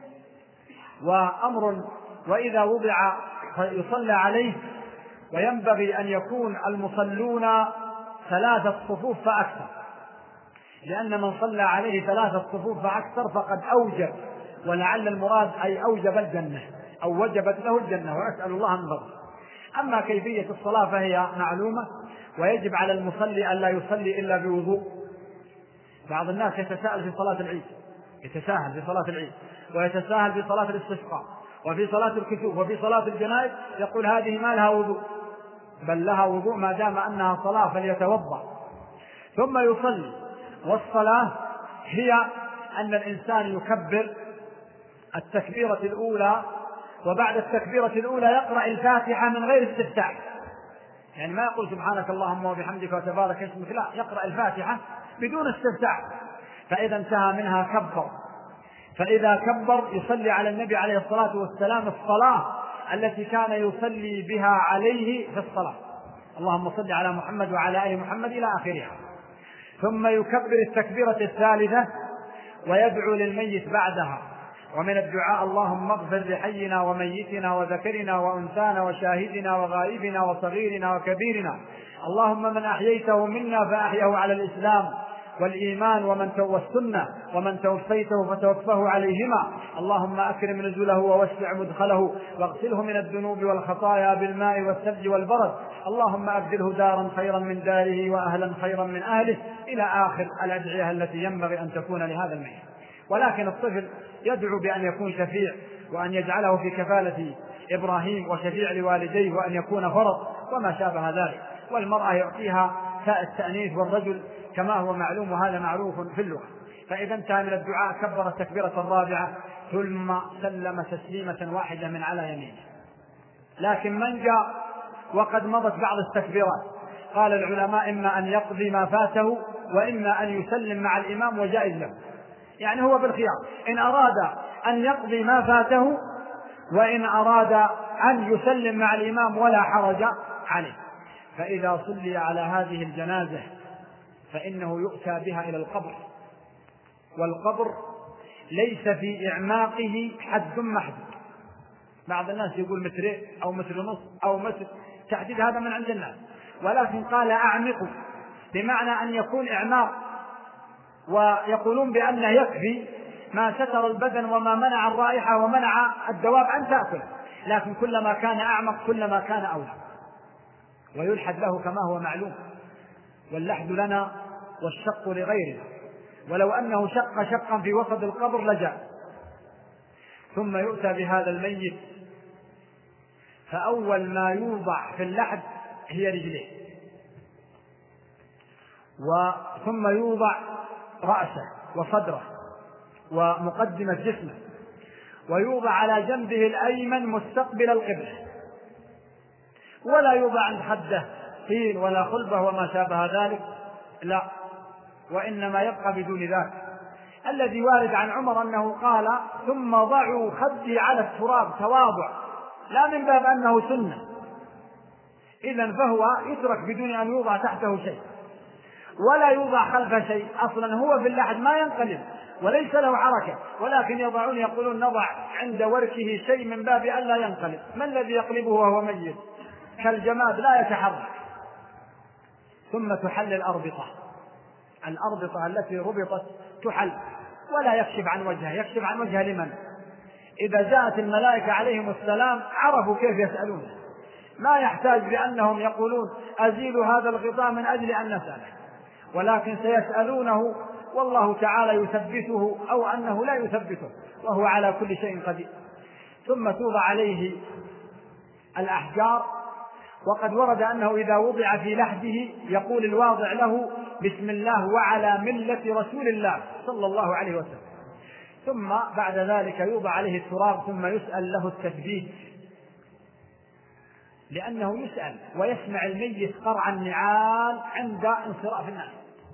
وأمر. وإذا وضع يصلى عليه، وينبغي أن يكون المصلون 3 صفوف فأكثر، لأن من صلى عليه 3 صفوف فأكثر فقد أوجب، ولعل المراد أي أوجب الجنة أو وجبت له الجنة، ونسأل الله من فضله. أما كيفية الصلاة فهي معلومة، ويجب على المصلي أن لا يصلي إلا بوضوء. بعض الناس يتساهل في صلاة العيد، ويتساهل في صلاة الاستسقاء، وفي صلاة الكسوف، وفي صلاة الجنائز، يقول هذه ما لها وضوء، بل لها وضوء ما دام أنها صلاة فليتوضأ ثم يصلي. والصلاة هي أن الإنسان يكبر التكبيرة الأولى، وبعد التكبيرة الأولى يقرأ الفاتحة من غير استفتاح، يعني ما يقول سبحانك اللهم وبحمدك وتبارك اسمك، لا، يقرأ الفاتحة بدون استفتاح، فإذا انتهى منها كبر. فإذا كبر يصلي على النبي عليه الصلاة والسلام الصلاة التي كان يصلي بها عليه في الصلاة، اللهم صل على محمد وعلى آل محمد إلى آخرها. ثم يكبر التكبيرة الثالثة ويدعو للميت بعدها، ومن الدعاء اللهم اغفر لحينا وميتنا وذكرنا وأنثانا وشاهدنا وغائبنا وصغيرنا وكبيرنا، اللهم من أحييته منا فأحيه على الإسلام، والإيمان والسنة ومن توفيته فتوفه عليهما. اللهم أكرم نزله ووسع مدخله واغسله من الذنوب والخطايا بالماء والثلج والبرد. اللهم أبدله دارا خيرا من داره وأهلا خيرا من أهله، إلى آخر الأدعية التي ينبغي أن تكون لهذا الميت. ولكن الطفل يدعو بأن يكون شفيع، وأن يجعله في كفالة إبراهيم وشفيع لوالديه، وأن يكون فرض وما شابه ذلك. والمرأة يعطيها تاء التأنيث والرجل كما هو معلوم، وهذا معروف في اللغة. فإذا انتهى من الدعاء كبر التكبيرة الرابعة ثم سلم تسليمة واحدة من على يمينه. لكن من جاء وقد مضت بعض التكبيرات، قال العلماء إما أن يقضي ما فاته وإما أن يسلم مع الإمام وجائز له، يعني هو بالخيار، إن أراد أن يقضي ما فاته وإن أراد أن يسلم مع الإمام ولا حرج عليه. فإذا صلي على هذه الجنازة فإنه يؤتى بها إلى القبر، والقبر ليس في إعماقه حد محدود. بعض الناس يقول مترين أو متر ونص أو متر، تحديد هذا من عند الناس، ولكن قال أعمقوا بمعنى أن يكون إعماق، ويقولون بأنه يكفي ما ستر البدن وما منع الرائحة ومنع الدواب أن تأكل، لكن كلما كان أعمق كلما كان أولى، ويلحد له كما هو معلوم، واللحد لنا والشق لغيرنا، ولو أنه شق شقا في وسط القبر لجاء. ثم يؤتى بهذا الميت، فأول ما يوضع في اللحد هي رجليه، ثم يوضع رأسه وصدره ومقدمة جسمه، ويوضع على جنبه الأيمن مستقبل القبلة، ولا يوضع عند خده طين ولا خلبة وما شابه ذلك، لا، وإنما يبقى بدون ذلك. الذي وارد عن عمر أنه قال ثم ضعوا خدي على التراب تواضع، لا من باب أنه سنة، إذن فهو يترك بدون أن يوضع تحته شيء ولا يوضع خلفه شيء. أصلا هو في اللحد ما ينقلب وليس له حركة، ولكن يضعون يقولون نضع عند وركه شيء من باب أن لا ينقلب. ما الذي يقلبه وهو ميت؟ كالجماد لا يتحرك. ثم تحل الأربطة التي ربطت تحل، ولا يكشف عن وجهه. يكشف عن وجهه لمن؟ إذا جاءت الملائكة عليهم السلام عرفوا كيف يسألونه، ما يحتاج بأنهم يقولون أزيل هذا الغطاء من أجل أن نسأله، ولكن سيسألونه والله تعالى يثبته أو أنه لا يثبته، وهو على كل شيء قدير. ثم توضع عليه الأحجار، وقد ورد أنه إذا وضع في لحده يقول الواضع له بسم الله وعلى ملة رسول الله صلى الله عليه وسلم. ثم بعد ذلك يوضع عليه التراب، ثم يسأل له التثبيت، لأنه يسأل ويسمع الميت قرع النعال عند انصراف الناس،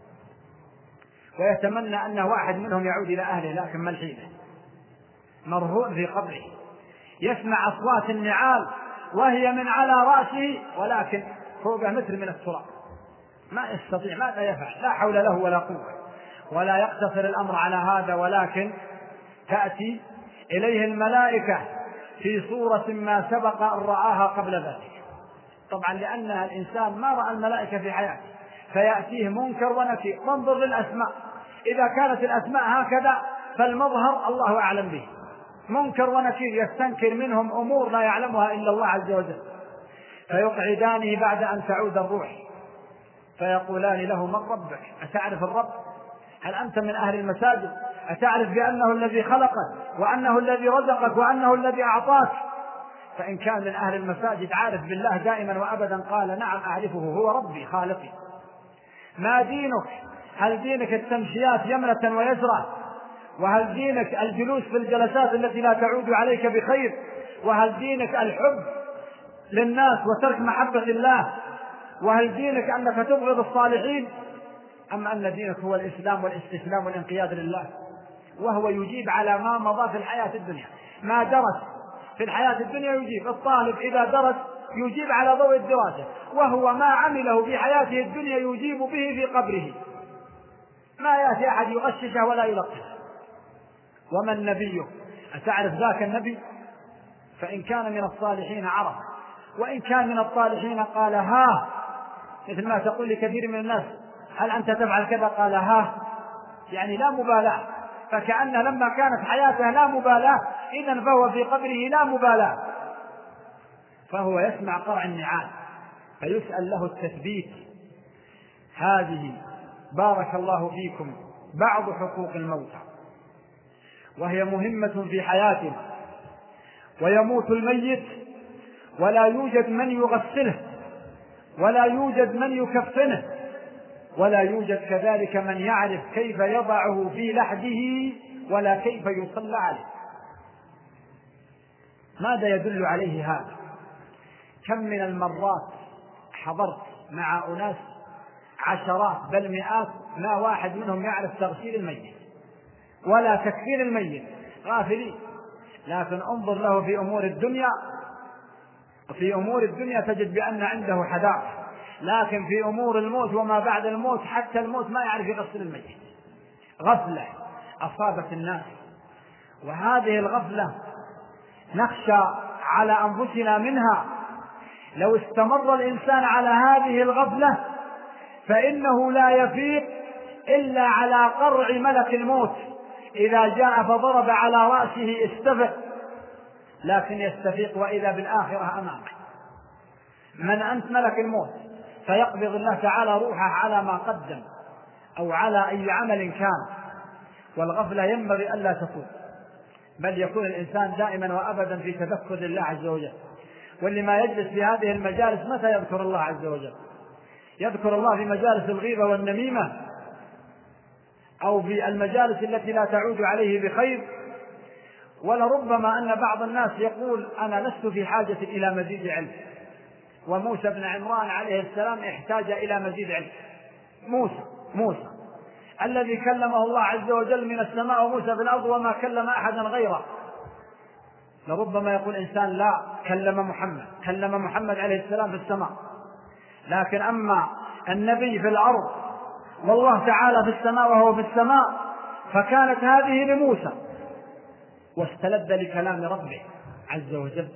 ويتمنى أن واحد منهم يعود إلى أهله، لكن ما الحيلة، مرهون في قبره، يسمع أصوات النعال وهي من على رأسه، ولكن فوقه متر من التراب، ما يستطيع، ماذا يفعل؟ لا حول له ولا قوة. ولا يقتصر الأمر على هذا، ولكن تأتي إليه الملائكة في صورة ما سبق أن رآها قبل ذلك، طبعا لأن الإنسان ما رأى الملائكة في حياته، فيأتيه منكر ونكير. وانظر للأسماء، إذا كانت الأسماء هكذا فالمظهر الله أعلم به، منكر ونكير، يستنكر منهم أمور لا يعلمها إلا الله عز وجل. فيقعدانه بعد أن تعود الروح، فيقولان له من ربك؟ أتعرف الرب؟ هل أنت من أهل المساجد؟ أتعرف بأنه الذي خلقك وأنه الذي رزقك وأنه الذي أعطاك؟ فإن كان من أهل المساجد عارف بالله دائما وأبدا قال نعم أعرفه، هو ربي خالقي. ما دينك؟ هل دينك التمشيات يمنة ويسرى؟ وهل دينك الجلوس في الجلسات التي لا تعود عليك بخير؟ وهل دينك الحب للناس وترك محبة الله؟ وهل دينك أنك تبغض الصالحين؟ أم أن دينك هو الإسلام والاستسلام والانقياد لله؟ وهو يجيب على ما مضى في الحياة الدنيا، ما درس في الحياة الدنيا يجيب. الطالب إذا درس يجيب على ضوء الدراسة، وهو ما عمله في حياته الدنيا يجيب به في قبره، ما يأتي أحد يغششه ولا يلقشه. ومن نبيه؟ أتعرف ذاك النبي؟ فإن كان من الصالحين عرف، وإن كان من الطالحين قال ها، مثل ما تقول لكثير من الناس هل أنت تفعل كذا؟ قال ها، يعني لا مبالاة. فكأن لما كانت حياته لا مبالاة إذن فهو في قبره لا مبالاة، فهو يسمع قرع النعال فيسأل له التثبيت. هذه بارك الله فيكم بعض حقوق الموتى، وهي مهمة في حياتنا. ويموت الميت ولا يوجد من يغسله، ولا يوجد من يكفنه، ولا يوجد كذلك من يعرف كيف يضعه في لحده ولا كيف يصلى عليه. ماذا يدل عليه هذا؟ كم من المرات حضرت مع أناس عشرات بل مئات ما واحد منهم يعرف تغسيل الميت ولا تكفين الميت، غافلين. لكن انظر له في أمور الدنيا تجد بأن عنده حذاء، لكن في أمور الموت وما بعد الموت حتى الموت ما يعرف يغسل الميت. غفلة أصابت الناس، وهذه الغفلة نخشى على أنفسنا منها. لو استمر الإنسان على هذه الغفلة فإنه لا يفيق إلا على قرع ملك الموت، إذا جاء فضرب على رأسه استفق، لكن يستفيق وإذا بالآخرة أمامه. من أنت؟ ملك الموت، فيقبض الله تعالى روحه على ما قدم أو على أي عمل كان. والغفلة ينبغي ألا تكون، بل يكون الإنسان دائما وأبدا في تذكر الله عز وجل. واللي ما يجلس في هذه المجالس متى يذكر الله عز وجل؟ يذكر الله في مجالس الغيبة والنميمة، أو في المجالس التي لا تعود عليه بخير. ولربما أن بعض الناس يقول أنا لست في حاجة إلى مزيد علم، وموسى بن عمران عليه السلام احتاج إلى مزيد علم. موسى الذي كلمه الله عز وجل من السماء وموسى في الأرض وما كلم أحدا غيره. لربما يقول إنسان لا، كلم محمد عليه السلام في السماء، لكن أما النبي في الأرض والله تعالى في السماء وهو في السماء، فكانت هذه لموسى واستلذ لكلام ربه عز وجل.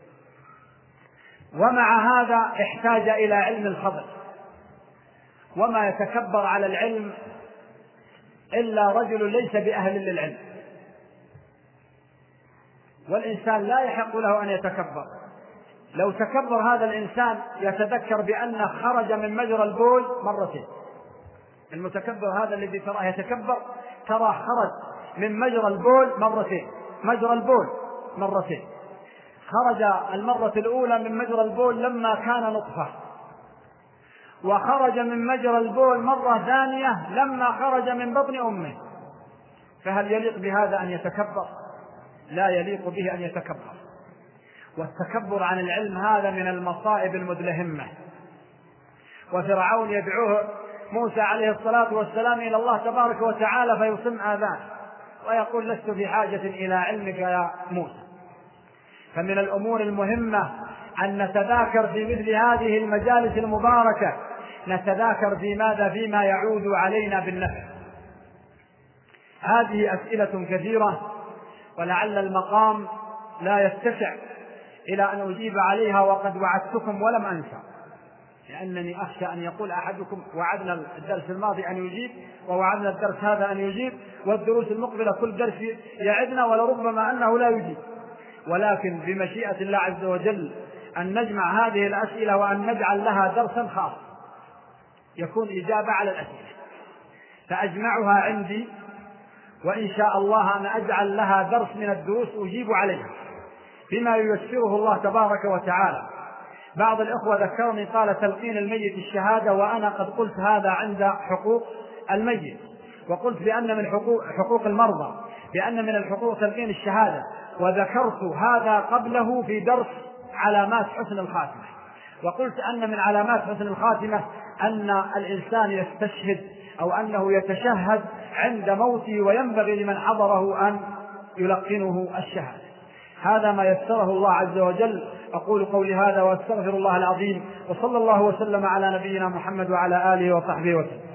ومع هذا احتاج إلى علم الخبر، وما يتكبر على العلم إلا رجل ليس بأهل للعلم، والإنسان لا يحق له أن يتكبر. لو تكبر هذا الإنسان يتذكر بأنه خرج من مجرى البول مرتين. المتكبر هذا الذي تراه يتكبر، ترى خرج من مجرى البول مرتين. خرج المرة الأولى من مجرى البول لما كان نطفة، وخرج من مجرى البول مرة ثانية لما خرج من بطن أمه. فهل يليق بهذا أن يتكبر؟ لا يليق به أن يتكبر. والتكبر عن العلم هذا من المصائب المدلهمة. وفرعون يدعوه موسى عليه الصلاة والسلام إلى الله تبارك وتعالى فيصم آذانه ويقول لست في حاجة إلى علمك يا موسى. فمن الأمور المهمة أن نتذاكر في مثل هذه المجالس المباركة، نتذاكر فيما يعود علينا بالنفع. هذه أسئلة كثيرة ولعل المقام لا يتسع إلى أن أجيب عليها، وقد وعدتكم ولم أنسى، لأنني أخشى أن يقول أحدكم وعدنا الدرس الماضي أن يجيب ووعدنا الدرس هذا أن يجيب، والدروس المقبلة كل درس يعدنا ولربما أنه لا يجيب. ولكن بمشيئة الله عز وجل أن نجمع هذه الأسئلة وأن نجعل لها درسا خاص يكون إجابة على الأسئلة، فأجمعها عندي، وإن شاء الله أن أجعل لها درس من الدروس أجيب عليها بما ييسره الله تبارك وتعالى. بعض الإخوة ذكرني قال تلقين الميت الشهادة، وأنا قد قلت هذا عند حقوق الميت، وقلت بأن من حقوق المرضى بأن من الحقوق تلقين الشهادة، وذكرت هذا قبله في درس علامات حسن الخاتمة، وقلت أن من علامات حسن الخاتمة أن الإنسان يستشهد أو أنه يتشهد عند موته، وينبغي لمن حضره أن يلقنه الشهادة. هذا ما يسره الله عز وجل. أقول قولي هذا وأستغفر الله العظيم، وصلى الله وسلم على نبينا محمد وعلى آله وصحبه وسلم.